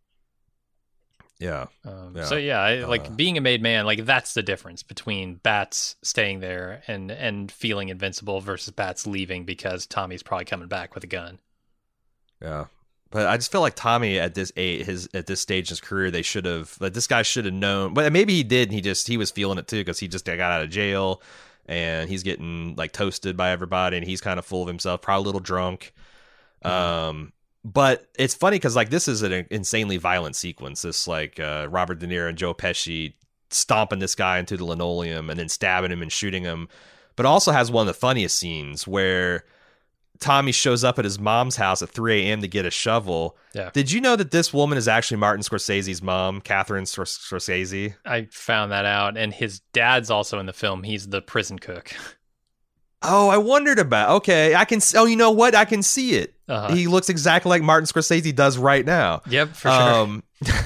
yeah. Um, Yeah. So yeah, I, Uh, like being a made man, like that's the difference between Bats staying there and and feeling invincible versus Bats leaving because Tommy's probably coming back with a gun. Yeah. But I just feel like Tommy at this age, his at this stage in his career, they should have like this guy should have known. But maybe he did. And he just he was feeling it too because he just got out of jail and he's getting like toasted by everybody and he's kind of full of himself, probably a little drunk. Um, but it's funny because like this is an insanely violent sequence. This like uh, Robert De Niro and Joe Pesci stomping this guy into the linoleum and then stabbing him and shooting him. But also has one of the funniest scenes where Tommy shows up at his mom's house at three a.m. to get a shovel. Yeah. Did you know that this woman is actually Martin Scorsese's mom, Catherine Scor- Scorsese? I found that out, and his dad's also in the film. He's the prison cook. Oh, I wondered about. Okay, I can. Oh, you know what? I can see it. Uh-huh. He looks exactly like Martin Scorsese does right now. Yep, for sure. Um,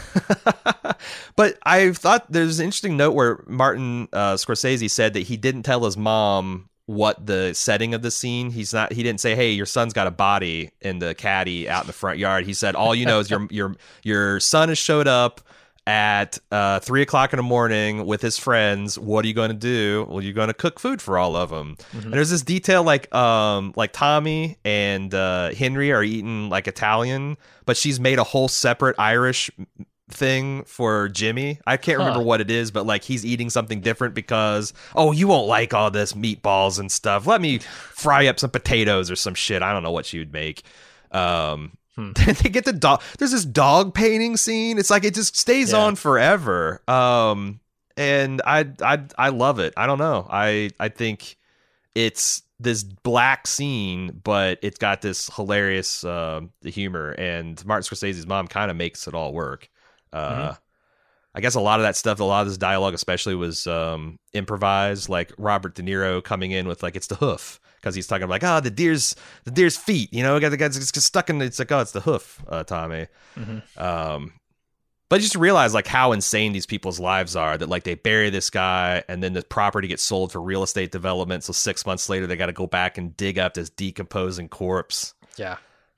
but I thought there's an interesting note where Martin uh, Scorsese said that he didn't tell his mom what the setting of the scene. He's not. He didn't say, "Hey, your son's got a body in the caddy out in the front yard." He said, "All you know is your your your son has showed up at uh, three o'clock in the morning with his friends. What are you going to do? Well, you're going to cook food for all of them." Mhm. And there's this detail like um like Tommy and uh, Henry are eating like Italian, but she's made a whole separate Irish thing for Jimmy. I can't Huh. remember what it is, but like he's eating something different because oh, you won't like all this meatballs and stuff. Let me fry up some potatoes or some shit. I don't know what she would make. Um Hmm. they get the dog. There's this dog painting scene. It's like it just stays Yeah. on forever. Um, and I, I, I love it. I don't know. I, I think it's this black scene, but it's got this hilarious uh, humor, and Martin Scorsese's mom kind of makes it all work. Uh, mm-hmm. I guess a lot of that stuff, a lot of this dialogue especially was um, improvised, like Robert De Niro coming in with like, it's the hoof, because he's talking like, oh, the deer's the deer's feet, you know, got the guy's stuck in, it's like, oh, it's the hoof, uh, Tommy. Mm-hmm. Um, but just to realize like how insane these people's lives are, that like they bury this guy and then the property gets sold for real estate development. So six months later, they got to go back and dig up this decomposing corpse. Yeah.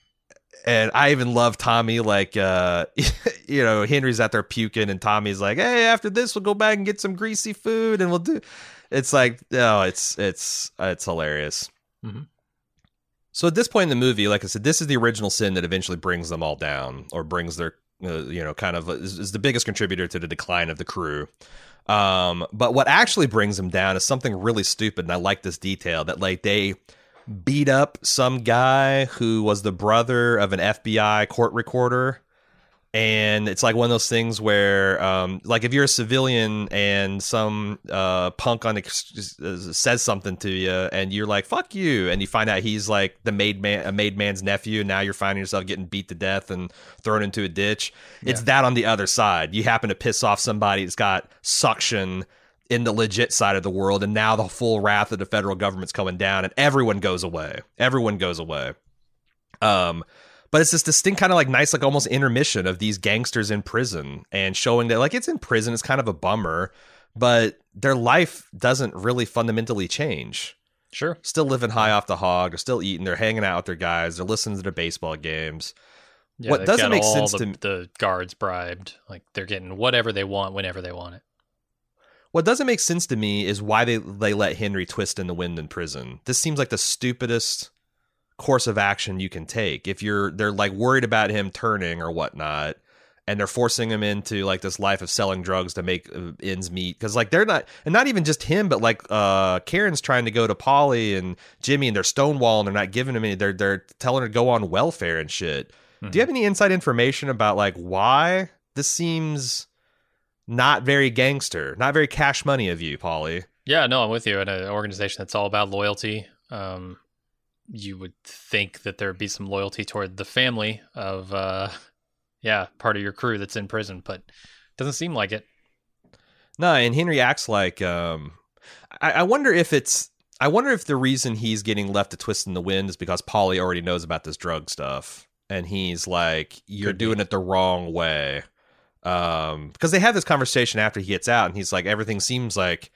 And I even love Tommy, like, uh, you know, Henry's out there puking and Tommy's like, hey, after this, we'll go back and get some greasy food and we'll do. It's like, no, it's, it's, uh, it's hilarious. Mm-hmm. So at this point in the movie, like I said, this is the original sin that eventually brings them all down, or brings their, uh, you know, kind of is, is the biggest contributor to the decline of the crew. Um, but what actually brings them down is something really stupid. And I like this detail that like they beat up some guy who was the brother of an F B I court recorder. And it's like one of those things where, um, like if you're a civilian and some uh, punk on the, says something to you and you're like, fuck you. And you find out he's like the made man, a made man's nephew. And now you're finding yourself getting beat to death and thrown into a ditch. Yeah. It's that on the other side. You happen to piss off somebody that's got suction in the legit side of the world. And now the full wrath of the federal government's coming down and everyone goes away. Everyone goes away. Um, But it's this distinct kind of like nice, like almost intermission of these gangsters in prison and showing that like it's in prison. It's kind of a bummer, but their life doesn't really fundamentally change. Sure. Still living high off the hog. They're still eating. They're hanging out with their guys. They're listening to their baseball games. Yeah, what doesn't make sense the, to me, the guards bribed. Like they're getting whatever they want whenever they want it. What doesn't make sense to me is why they, they let Henry twist in the wind in prison. This seems like the stupidest course of action you can take. If you're they're like worried about him turning or whatnot, and they're forcing him into like this life of selling drugs to make ends meet, because like they're not, and not even just him, but like uh Karen's trying to go to Polly and Jimmy, and they're stonewalling. They're not giving him any. They're they're telling her to go on welfare and shit. Mm-hmm. Do you have any inside information about like why this seems not very gangster, not very Cash Money of you, Polly? Yeah, no, I'm with you. In an organization that's all about loyalty, um you would think that there'd be some loyalty toward the family of, uh, yeah, part of your crew that's in prison, but doesn't seem like it. No, and Henry acts like, um, I, I wonder if it's, I wonder if the reason he's getting left to twist in the wind is because Paulie already knows about this drug stuff, and he's like, you're Could doing be. it the wrong way. Um, because they have this conversation after he gets out, and he's like, everything seems like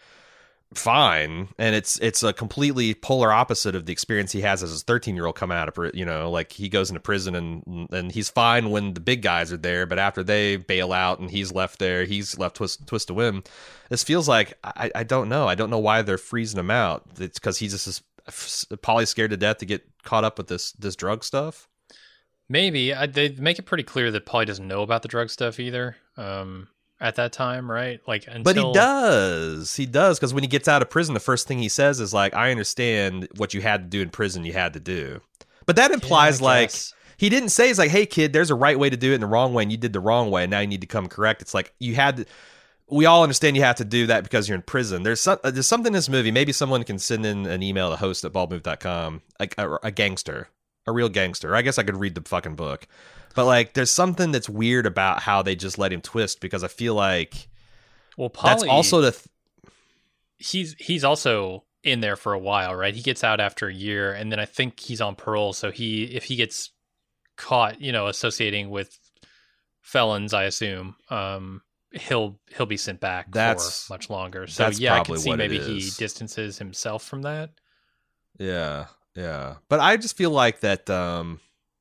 fine, and it's it's a completely polar opposite of the experience he has as his thirteen year old coming out of, you know, like he goes into prison and and he's fine when the big guys are there, but after they bail out and he's left there, he's left twist twist to win. This feels like I, I don't know I don't know why they're freezing him out. It's because he's just Polly's scared to death to get caught up with this this drug stuff. Maybe I, they make it pretty clear that Polly doesn't know about the drug stuff either. Um At that time, right? Like, until... But he does. He does, because when he gets out of prison, the first thing he says is like, I understand what you had to do in prison, you had to do. But that implies yeah, like, he didn't say, it's like, hey, kid, there's a right way to do it and the wrong way, and you did the wrong way, and now you need to come correct. It's like, you had to... We all understand you have to do that because you're in prison. There's some, there's something in this movie, maybe someone can send in an email to host at bald move dot com, like a, a gangster, a real gangster. I guess I could read the fucking book. But, like, there's something that's weird about how they just let him twist, because I feel like well, Polly, that's also the... Th- he's he's also in there for a while, right? He gets out after a year, and then I think he's on parole, so he if he gets caught, you know, associating with felons, I assume, um, he'll he'll be sent back that's, for much longer. So, yeah, I can see maybe he distances himself from that. Yeah, yeah. But I just feel like that... Um,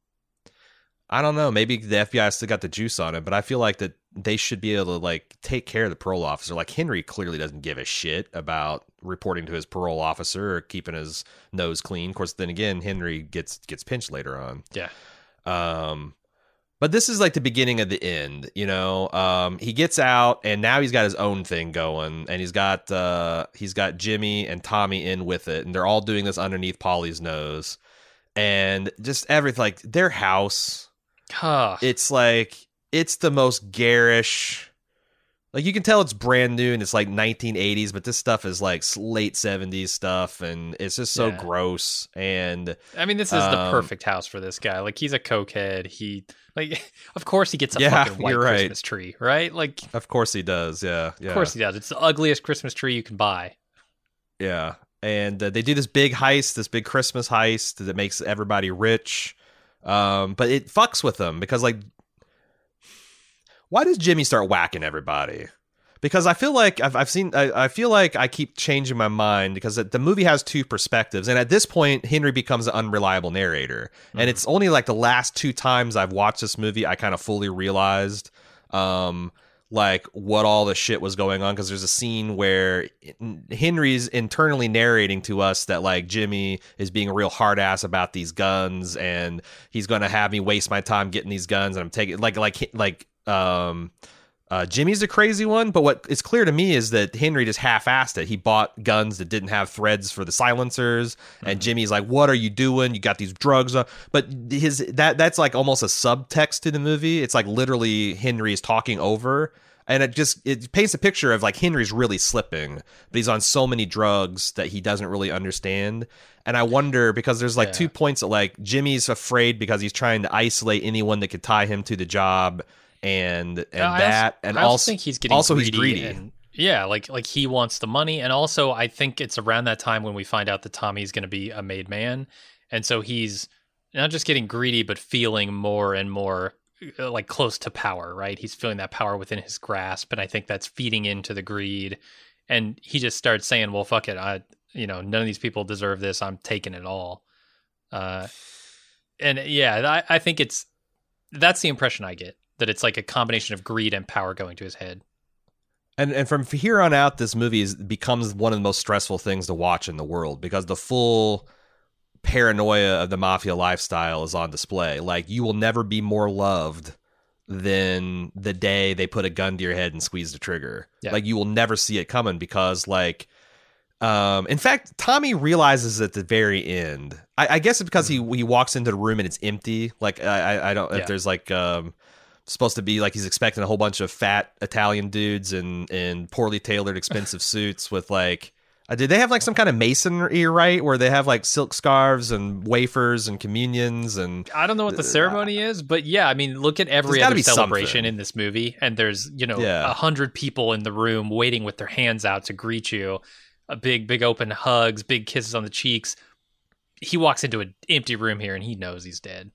I don't know. Maybe the F B I still got the juice on it, but I feel like that they should be able to like take care of the parole officer. Like Henry clearly doesn't give a shit about reporting to his parole officer or keeping his nose clean. Of course, then again, Henry gets gets pinched later on. Yeah. Um, but this is like the beginning of the end. You know, um, he gets out and now he's got his own thing going, and he's got uh, he's got Jimmy and Tommy in with it, and they're all doing this underneath Polly's nose, and just everything like their house. Huh. It's like, it's the most garish, Like, you can tell it's brand new and it's like nineteen eighties, but this stuff is like late seventies stuff, and it's just so Yeah. gross. And I mean, this is the Um, perfect house for this guy. Like, he's a cokehead. He, like, of course he gets a Yeah, fucking white you're right. Christmas tree, right? Like, of course he does. Yeah, yeah. of course he does. It's the ugliest Christmas tree you can buy. Yeah. And uh, they do this big heist, this big Christmas heist that makes everybody rich. Um, but it fucks with them because, like, why does Jimmy start whacking everybody? Because I feel like I've, I've seen, I, I feel like I keep changing my mind because the movie has two perspectives. And at this point, Henry becomes an unreliable narrator. Mm-hmm. And it's only like the last two times I've watched this movie, I kind of fully realized, um, like what all the shit was going on. Because there's a scene where Henry's internally narrating to us that like Jimmy is being a real hard ass about these guns, and he's going to have me waste my time getting these guns. And I'm taking like, like, like, um, Uh, Jimmy's a crazy one, but what is clear to me is that Henry just half-assed it. He bought guns that didn't have threads for the silencers, and mm-hmm. Jimmy's like, "What are you doing? You got these drugs on." But his that that's like almost a subtext to the movie. It's like literally Henry is talking over, and it just it paints a picture of like Henry's really slipping, but he's on so many drugs that he doesn't really understand. And I wonder, because there's like yeah. two points that like Jimmy's afraid because he's trying to isolate anyone that could tie him to the job. And and yeah, that also, and I also, also think he's getting also greedy he's greedy. And, yeah, like like he wants the money, and also I think it's around that time when we find out that Tommy's going to be a made man, and so he's not just getting greedy, but feeling more and more uh, like close to power. Right? He's feeling that power within his grasp, and I think that's feeding into the greed. And he just starts saying, "Well, fuck it, I you know none of these people deserve this. I'm taking it all." Uh, and yeah, I, I think it's that's the impression I get. That it's like a combination of greed and power going to his head. And and from here on out, this movie is, becomes one of the most stressful things to watch in the world because the full paranoia of the mafia lifestyle is on display. Like, you will never be more loved than the day they put a gun to your head and squeeze the trigger. Yeah. Like, you will never see it coming because, like, um, in fact, Tommy realizes at the very end. I, I guess it's because he he walks into the room and it's empty. Like, I I don't yeah. if there's like um. supposed to be like he's expecting a whole bunch of fat Italian dudes in, in poorly tailored expensive suits with like uh, did they have like some kind of masonry right where they have like silk scarves and wafers and communions? And I don't know what the ceremony uh, is, but yeah, I mean, look at every other celebration something. in this movie, and there's you know a yeah. hundred people in the room waiting with their hands out to greet you, a big big open hugs, big kisses on the cheeks. He walks into an empty room here and he knows he's dead.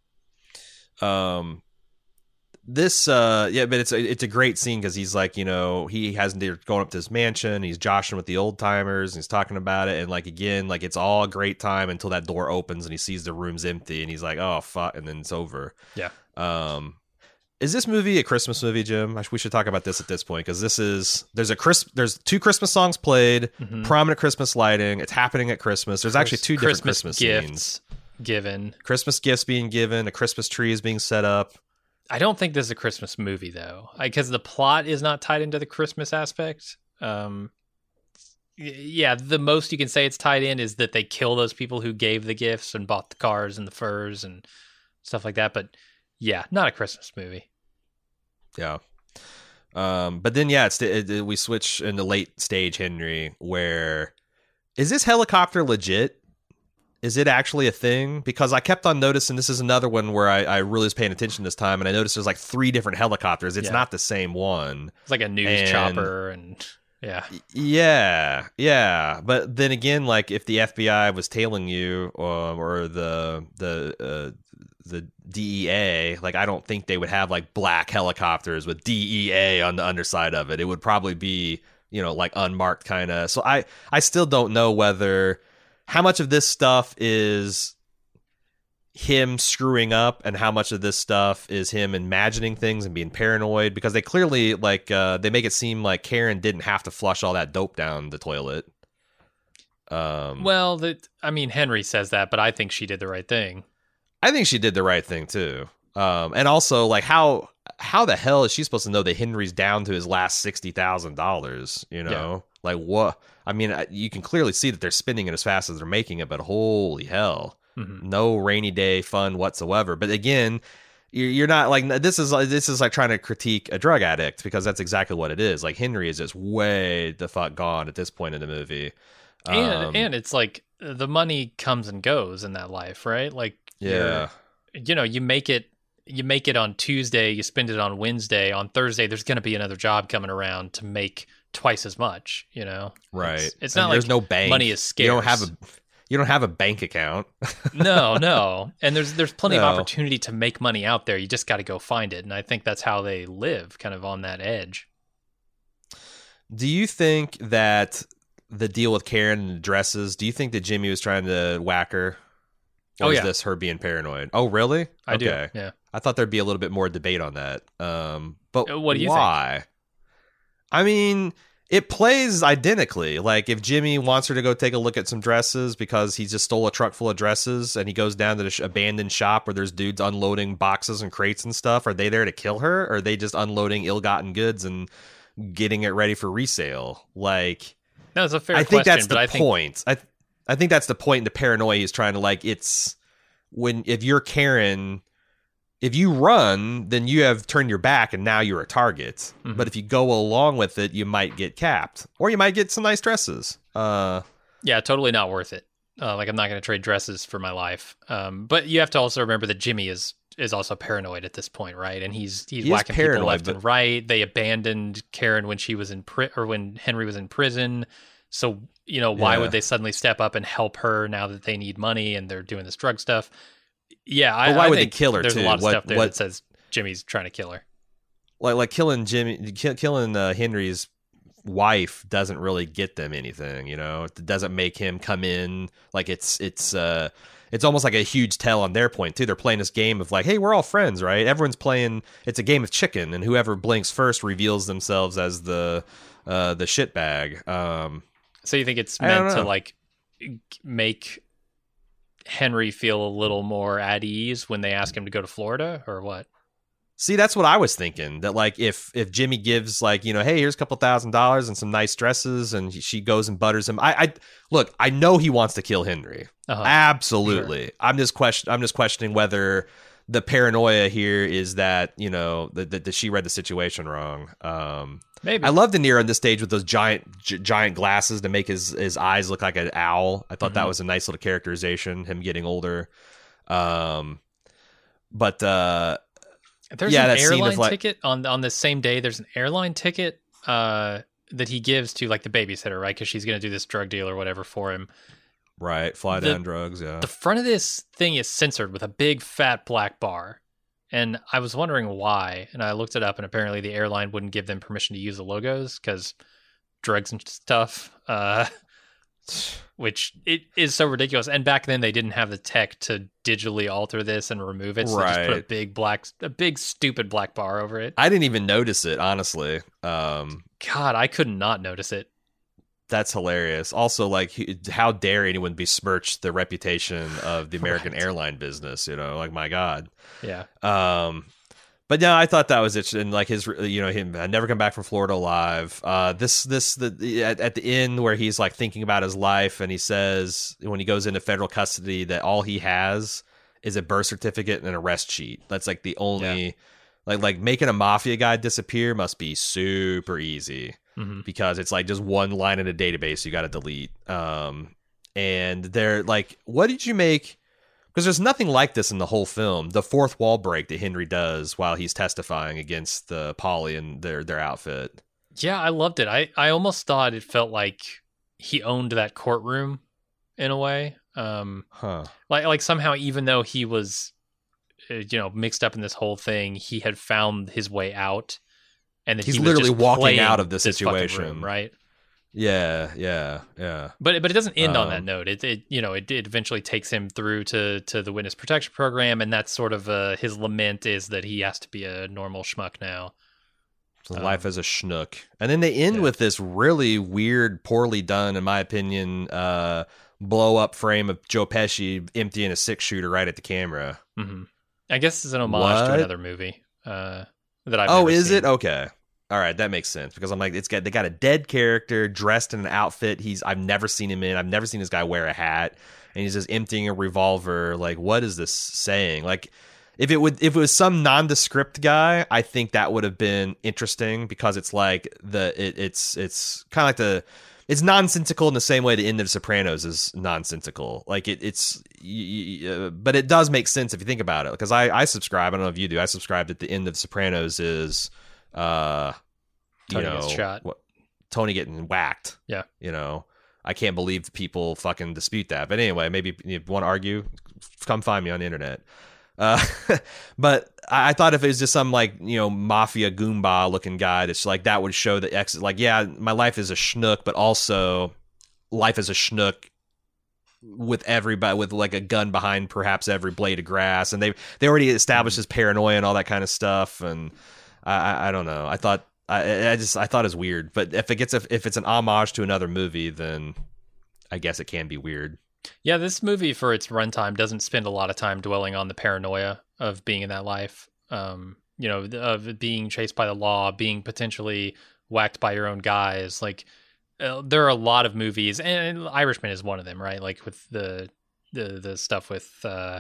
Um This, uh, yeah, but it's a, it's a great scene because he's like, you know, he hasn't going up to his mansion. He's joshing with the old timers and he's talking about it. And like, again, like it's all a great time until that door opens and he sees the room's empty and he's like, oh, fuck. And then it's over. Yeah. Um, is this movie a Christmas movie, Jim? We should talk about this at this point because this is, there's a Chris, there's two Christmas songs played, mm-hmm. prominent Christmas lighting. It's happening at Christmas. There's actually two different Christmas, Christmas gifts scenes. Given. Christmas gifts being given. A Christmas tree is being set up. I don't think this is a Christmas movie, though, because the plot is not tied into the Christmas aspect. Um, yeah, the most you can say it's tied in is that they kill those people who gave the gifts and bought the cars and the furs and stuff like that. But yeah, not a Christmas movie. Yeah. Um, but then, yeah, it's it, it, we switch into late stage Henry where is this helicopter legit? Is it actually a thing? Because I kept on noticing, this is another one where I, I really was paying attention this time, and I noticed there's like three different helicopters. It's yeah. not the same one. It's like a news and, chopper, and yeah. Yeah, yeah. But then again, like if the F B I was tailing you um, or the the uh, the D E A, like I don't think they would have like black helicopters with D E A on the underside of it. It would probably be, you know, like unmarked kind of. So I, I still don't know whether... how much of this stuff is him screwing up and how much of this stuff is him imagining things and being paranoid? Because they clearly, like, uh, they make it seem like Karen didn't have to flush all that dope down the toilet. Um, well, that I mean, Henry says that, but I think she did the right thing. I think she did the right thing, too. Um, and also, like, how how the hell is she supposed to know that Henry's down to his last sixty thousand dollars, you know? Yeah. Like, what? I mean, you can clearly see that they're spending it as fast as they're making it, but holy hell. Mm-hmm. No rainy day fun whatsoever. But again, you're you're not like this is this is like trying to critique a drug addict, because that's exactly what it is. Like Henry is just way the fuck gone at this point in the movie. And Um, and it's like the money comes and goes in that life, right? Like yeah. you're- you know, you make it you make it on Tuesday, you spend it on Wednesday, on Thursday there's going to be another job coming around to make twice as much, you know. Right. It's, it's And not there's like no bank. money is scarce. You don't have a you don't have a bank account. no, no. And there's there's plenty No. of opportunity to make money out there. You just got to go find it. And I think that's how they live, kind of on that edge. Do you think that the deal with Karen and the dresses, do you think that Jimmy was trying to whack her? Or Oh, is yeah. this her being paranoid? Oh, really? I okay. do. Yeah. I thought there'd be a little bit more debate on that. Um, but Uh, what do you why? I mean, it plays identically. Like if Jimmy wants her to go take a look at some dresses because he just stole a truck full of dresses, and he goes down to the sh- abandoned shop where there's dudes unloading boxes and crates and stuff. Are they there to kill her? Or are they just unloading ill-gotten goods and getting it ready for resale? Like, No, it's a fair I think question, that's but the I think point. I th- I think that's the point in the paranoia he's trying to, like, it's when if you're Karen, if you run, then you have turned your back and now you're a target. Mhm. But if you go along with it, you might get capped, or you might get some nice dresses. Uh, yeah, totally not worth it. Uh, like I'm not going to trade dresses for my life. Um, but you have to also remember that Jimmy is is also paranoid at this point, right? And he's he's He is whacking paranoid, people left but- and right. They abandoned Karen when she was in pri- or when Henry was in prison. So you know why Yeah. would they suddenly step up and help her now that they need money and they're doing this drug stuff? Yeah, I, But why I would they think kill her, There's too? a lot of What- stuff there what- that says Jimmy's trying to kill her. like like killing Jimmy, kill, killing uh, Henry's wife doesn't really get them anything. You know, it doesn't make him come in. Like it's it's uh it's almost like a huge tell on their point too. They're playing this game of like, hey, we're all friends, right? Everyone's playing. It's a game of chicken, and whoever blinks first reveals themselves as the uh the shitbag. Um, So you think it's I don't meant to know. like make Henry feel a little more at ease when they ask him to go to Florida, or what? See, that's what I was thinking. That like if if Jimmy gives like, you know, hey, here's a couple thousand dollars and some nice dresses, and she goes and butters him. I, I look, I know he wants to kill Henry. Uh-huh. Absolutely. I'm just question. I'm just questioning whether the paranoia here is that, you know, that, that, that she read the situation wrong. Um, Maybe. I love De Niro on this stage with those giant gi- giant glasses to make his his eyes look like an owl. I thought that Mhm. was a nice little characterization. Him getting older. Um, but uh. There's yeah, an that scene of, airline like- ticket on on the same day. There's an airline ticket uh, that he gives to like the babysitter, right? Because she's going to do this drug deal or whatever for him. Right, fly The- down drugs, yeah. The front of this thing is censored with a big fat black bar. And I was wondering why. And I looked it up, and apparently the airline wouldn't give them permission to use the logos because drugs and stuff, uh, which it is so ridiculous. And back then they didn't have the tech to digitally alter this and remove it. So they just put a Right. big black, a big stupid black bar over it. I didn't even notice it, honestly. Um, God, I could not notice it. that's hilarious. Also, like, he- how dare anyone besmirch the reputation of the American Right. airline business? You know, like, my God. Yeah. Um, but yeah, I thought that was it. And like his, you know, him had never come back from Florida alive. Uh, this, this, the at, at the end where he's like thinking about his life, and he says when he goes into federal custody that all he has is a birth certificate and an arrest sheet. That's like the only, like, like making a mafia guy disappear must be super easy. hmm Because it's like just one line in a database you got to delete. Um, and they're like, what did you make? Because there's nothing like this in the whole film. The fourth wall break that Henry does while he's testifying against the Polly and their their outfit. Yeah, I loved it. I, I almost thought it felt like he owned that courtroom in a way. Um, Huh. like like somehow, even though he was, uh, you know, mixed up in this whole thing, he had found his way out, and that He's he was literally just walking playing out of the this fucking situation. room, right? Yeah, yeah, yeah. But but it doesn't end on that Um, note. It it you know it, it eventually takes him through to to the witness protection program, and that's sort of uh, his lament is that he has to be a normal schmuck now. So Um, life as a schnook. And then they end yeah. with this really weird, poorly done, in my opinion, uh, blow up frame of Joe Pesci emptying a six shooter right at the camera. hmm I guess it's an homage to What? another movie uh, that I've. Oh, never is seen. it? Okay. All right, that makes sense because I'm like, it's got they got a dead character dressed in an outfit he's I've never seen him in. I've never seen this guy wear a hat, and he's just emptying a revolver. Like, what is this saying? Like, if it would if it was some nondescript guy, I think that would have been interesting because it's like the it, it's it's kind of like the it's nonsensical in the same way the end of Sopranos is nonsensical. Like it it's uh, but it does make sense if you think about it, because I I subscribe, I don't know if you do, I subscribe that the end of Sopranos is uh Tony you know gets shot. what, Tony getting whacked. Yeah. You know, I can't believe people fucking dispute that. But anyway, maybe you want to argue, come find me on the internet. Uh, but I thought if it was just some like, you know, mafia goomba looking guy, that's like, that would show the ex, like, yeah, my life is a schnook, but also life is a schnook with everybody, with like a gun behind perhaps every blade of grass. And they, they already established his paranoia and all that kind of stuff. And I, I, I don't know. I thought, I, I just, I thought it was weird, but if it gets, a, if it's an homage to another movie, then I guess it can be weird. Yeah, this movie for its runtime doesn't spend a lot of time dwelling on the paranoia of being in that life. Um, you know, of being chased by the law, being potentially whacked by your own guys. Like, uh, there are a lot of movies, and Irishman is one of them, right? Like with the the the stuff with uh,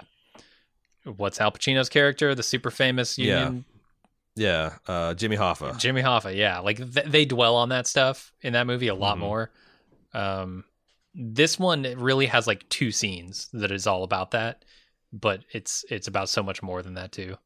what's Al Pacino's character, the super famous union. Yeah, yeah, uh, Jimmy Hoffa. Jimmy Hoffa, yeah. Like th- they dwell on that stuff in that movie a lot Mm-hmm. more. Um, This one really has like two scenes that is all about that, but it's it's about so much more than that too.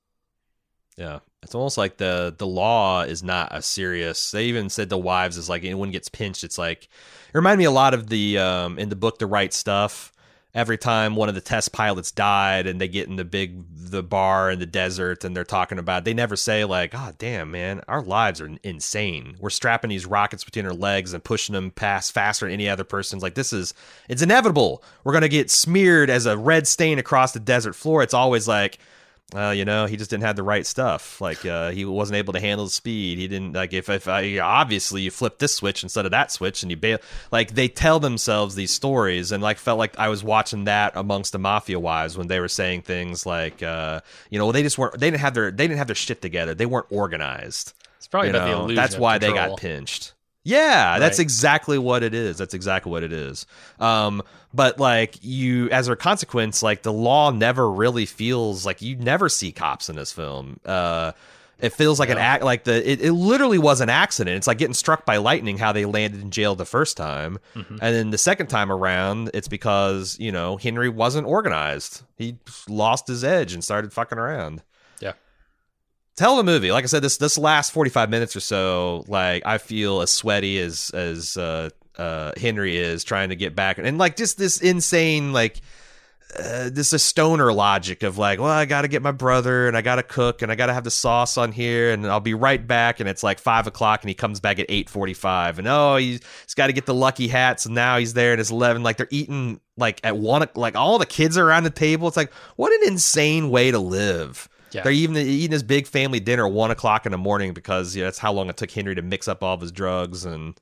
Yeah, it's almost like the the law is not a serious. They even said the wives is like anyone gets pinched. It's like it reminded me a lot of the um, in the book The Right Stuff. Every time one of the test pilots died and they get in the big the bar in the desert and they're talking about, they never say like, "God damn, man, our lives are insane. We're strapping these rockets between our legs and pushing them past faster than any other person's. Like this is it's inevitable. We're gonna get smeared as a red stain across the desert floor." It's always like, Uh, you know, he just didn't have the right stuff. Like, uh, he wasn't able to handle the speed. He didn't like if if I obviously you flip this switch instead of that switch and you bail. Like they tell themselves these stories and like felt like I was watching that amongst the mafia wives when they were saying things like, uh, you know, they just weren't. They didn't have their they didn't have their shit together. They weren't organized. It's probably You about the know, illusion. that's of why they control. got pinched. Yeah, that's Right. exactly what it is. That's exactly what it is. Um, but like you, as a consequence, like the law never really feels like you never see cops in this film. Uh, it feels like an act, like the it, it literally was an accident. It's like getting struck by lightning. How they landed in jail the first time, Mhm. and then the second time around, it's because you know Henry wasn't organized. He lost his edge and started fucking around. Yeah. Hell of a movie. Like I said, this this last forty-five minutes or so, like I feel as sweaty as as uh, uh, Henry is trying to get back, and like just this insane like uh, this a stoner logic of like, well, I got to get my brother, and I got to cook, and I got to have the sauce on here, and I'll be right back. And it's like five o'clock, and he comes back at eight forty-five, and oh, he's, he's got to get the lucky hats, and now he's there, and it's eleven. Like they're eating like at one, like all the kids are around the table. It's like what an insane way to live. Yeah. They're even eating his big family dinner at one o'clock in the morning because yeah, that's how long it took Henry to mix up all of his drugs and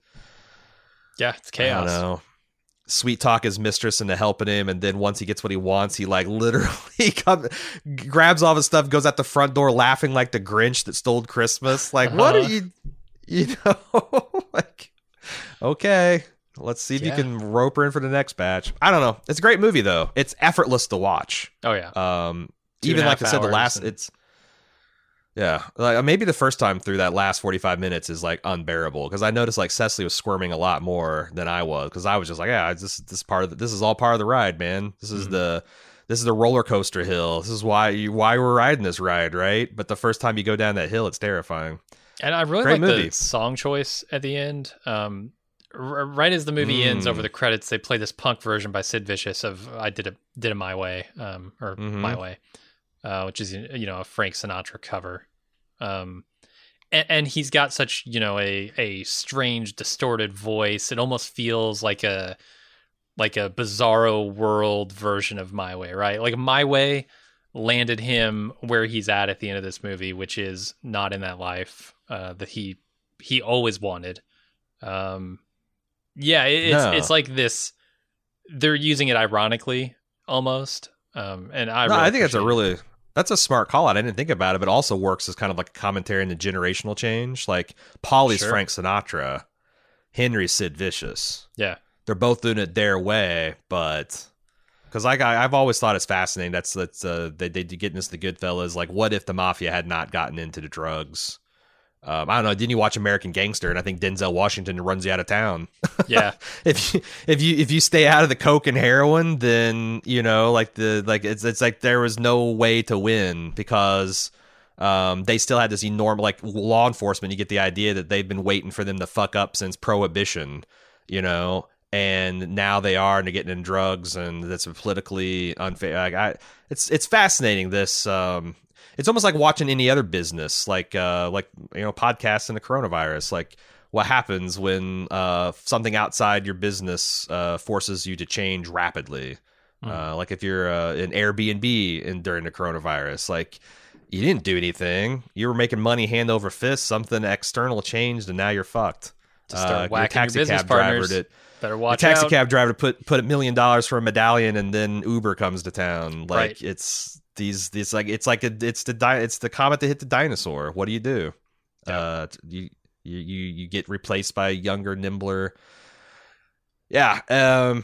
Yeah, it's I chaos. don't know. Sweet talk his mistress into helping him, and then once he gets what he wants, he like literally come, grabs all his stuff, goes out the front door laughing like the Grinch that stole Christmas. Like, what are Uh-huh. you, you know, like, okay, let's see if Yeah. you can rope her in for the next batch. I don't know. It's a great movie though. It's effortless to watch. Oh yeah. Um, Two and even a like I half said, the hours last and- it's yeah, like maybe the first time through that last forty-five minutes is like unbearable because I noticed like Cecily was squirming a lot more than I was because I was just like, yeah, this this is part of the, this is all part of the ride, man. This is Mhm. the this is the roller coaster hill. This is why you why we're riding this ride, right? But the first time you go down that hill, it's terrifying. And I really Great like movie. the song choice at the end. Um, r- right as the movie ends, Mm. over the credits, they play this punk version by Sid Vicious of "I Did It Did It My Way," um, or Mhm. "My Way," uh, which is you know a Frank Sinatra cover. Um, and, and he's got such you know a a strange, distorted voice. It almost feels like a like a bizarro world version of "My Way," right? Like "My Way" landed him where he's at at the end of this movie, which is not in that life uh, that he he always wanted. Um, yeah, it, it's No. it's like this. They're using it ironically, almost. Um, and I No, really I think that's a appreciate it. really that's a smart call out. I didn't think about it, but also works as kind of like a commentary in the generational change. Like Polly's Sure. Frank Sinatra, Henry's Sid Vicious. Yeah. They're both doing it their way, but Because like I, I've always thought it's fascinating. That's that's uh, they they get into the Goodfellas. Like, what if the mafia had not gotten into the drugs? Um, I don't know. Didn't you watch American Gangster? And I think Denzel Washington runs you out of town. Yeah. if you if you if you stay out of the coke and heroin, then you know, like the like it's it's like there was no way to win because um, they still had this enormous like law enforcement. You get the idea that they've been waiting for them to fuck up since Prohibition. You know. And now they are, and they're getting in drugs, and that's politically unfair. Like I, it's it's fascinating. This, um, it's almost like watching any other business, like uh, like you know, podcasts and the coronavirus. Like what happens when uh, something outside your business uh, forces you to change rapidly. Mm. Uh, like if you're uh, an Airbnb in during the coronavirus, like you didn't do anything, you were making money hand over fist. Something external changed, and now you're fucked. To start uh, whacking your taxi business cab partners. driver that, Better watch a taxi out. cab driver put put a million dollars for a medallion, and then Uber comes to town. Like Right. it's these these like it's like a, it's the di- it's the comet that hit the dinosaur. What do you do? Yeah. Uh, you you you you get replaced by a younger, nimbler. Yeah, um,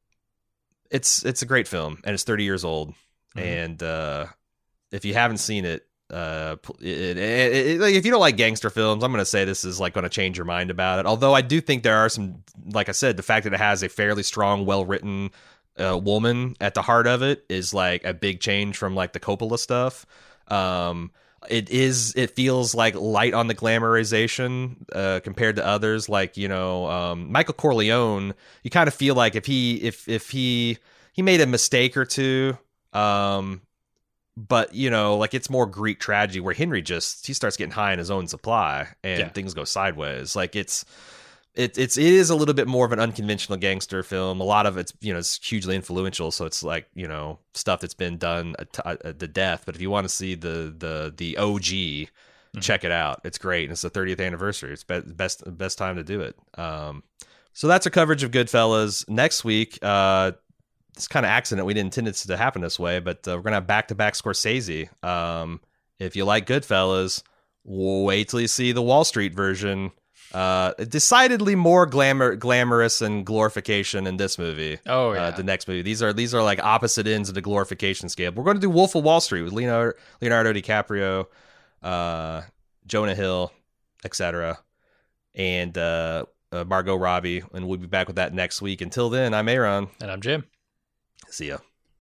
it's it's a great film, and it's thirty years old. Mm-hmm. And uh, if you haven't seen it, uh, it, it, it, it, like if you don't like gangster films, I'm gonna say this is like gonna change your mind about it. Although I do think there are some, like I said, the fact that it has a fairly strong, well written uh, woman at the heart of it is like a big change from like the Coppola stuff. Um, it is it feels like light on the glamorization uh, compared to others. Like you know, um, Michael Corleone. You kind of feel like if he if if he he made a mistake or two. Um, But, you know, like it's more Greek tragedy where Henry just, he starts getting high in his own supply and Yeah. things go sideways. Like it's, it, it's, it is a little bit more of an unconventional gangster film. A lot of it's, you know, it's hugely influential. So it's like, you know, stuff that's been done to death. But if you want to see the, the, the O G, mm-hmm. check it out. It's great. And it's the thirtieth anniversary. It's be- best, best time to do it. Um, so that's our coverage of Goodfellas. Next week, uh, it's kind of accident. We didn't intend it to happen this way, but uh, we're going to have back-to-back Scorsese. Um, if you like Goodfellas, wait till you see the Wall Street version. Uh, decidedly more glamour, glamorous and glorification in this movie. Oh, yeah. Uh, the next movie. These are these are like opposite ends of the glorification scale. We're going to do Wolf of Wall Street with Leonardo, Leonardo DiCaprio, uh, Jonah Hill, et cetera, and uh, uh, Margot Robbie, and we'll be back with that next week. Until then, I'm Aaron. And I'm Jim. See ya.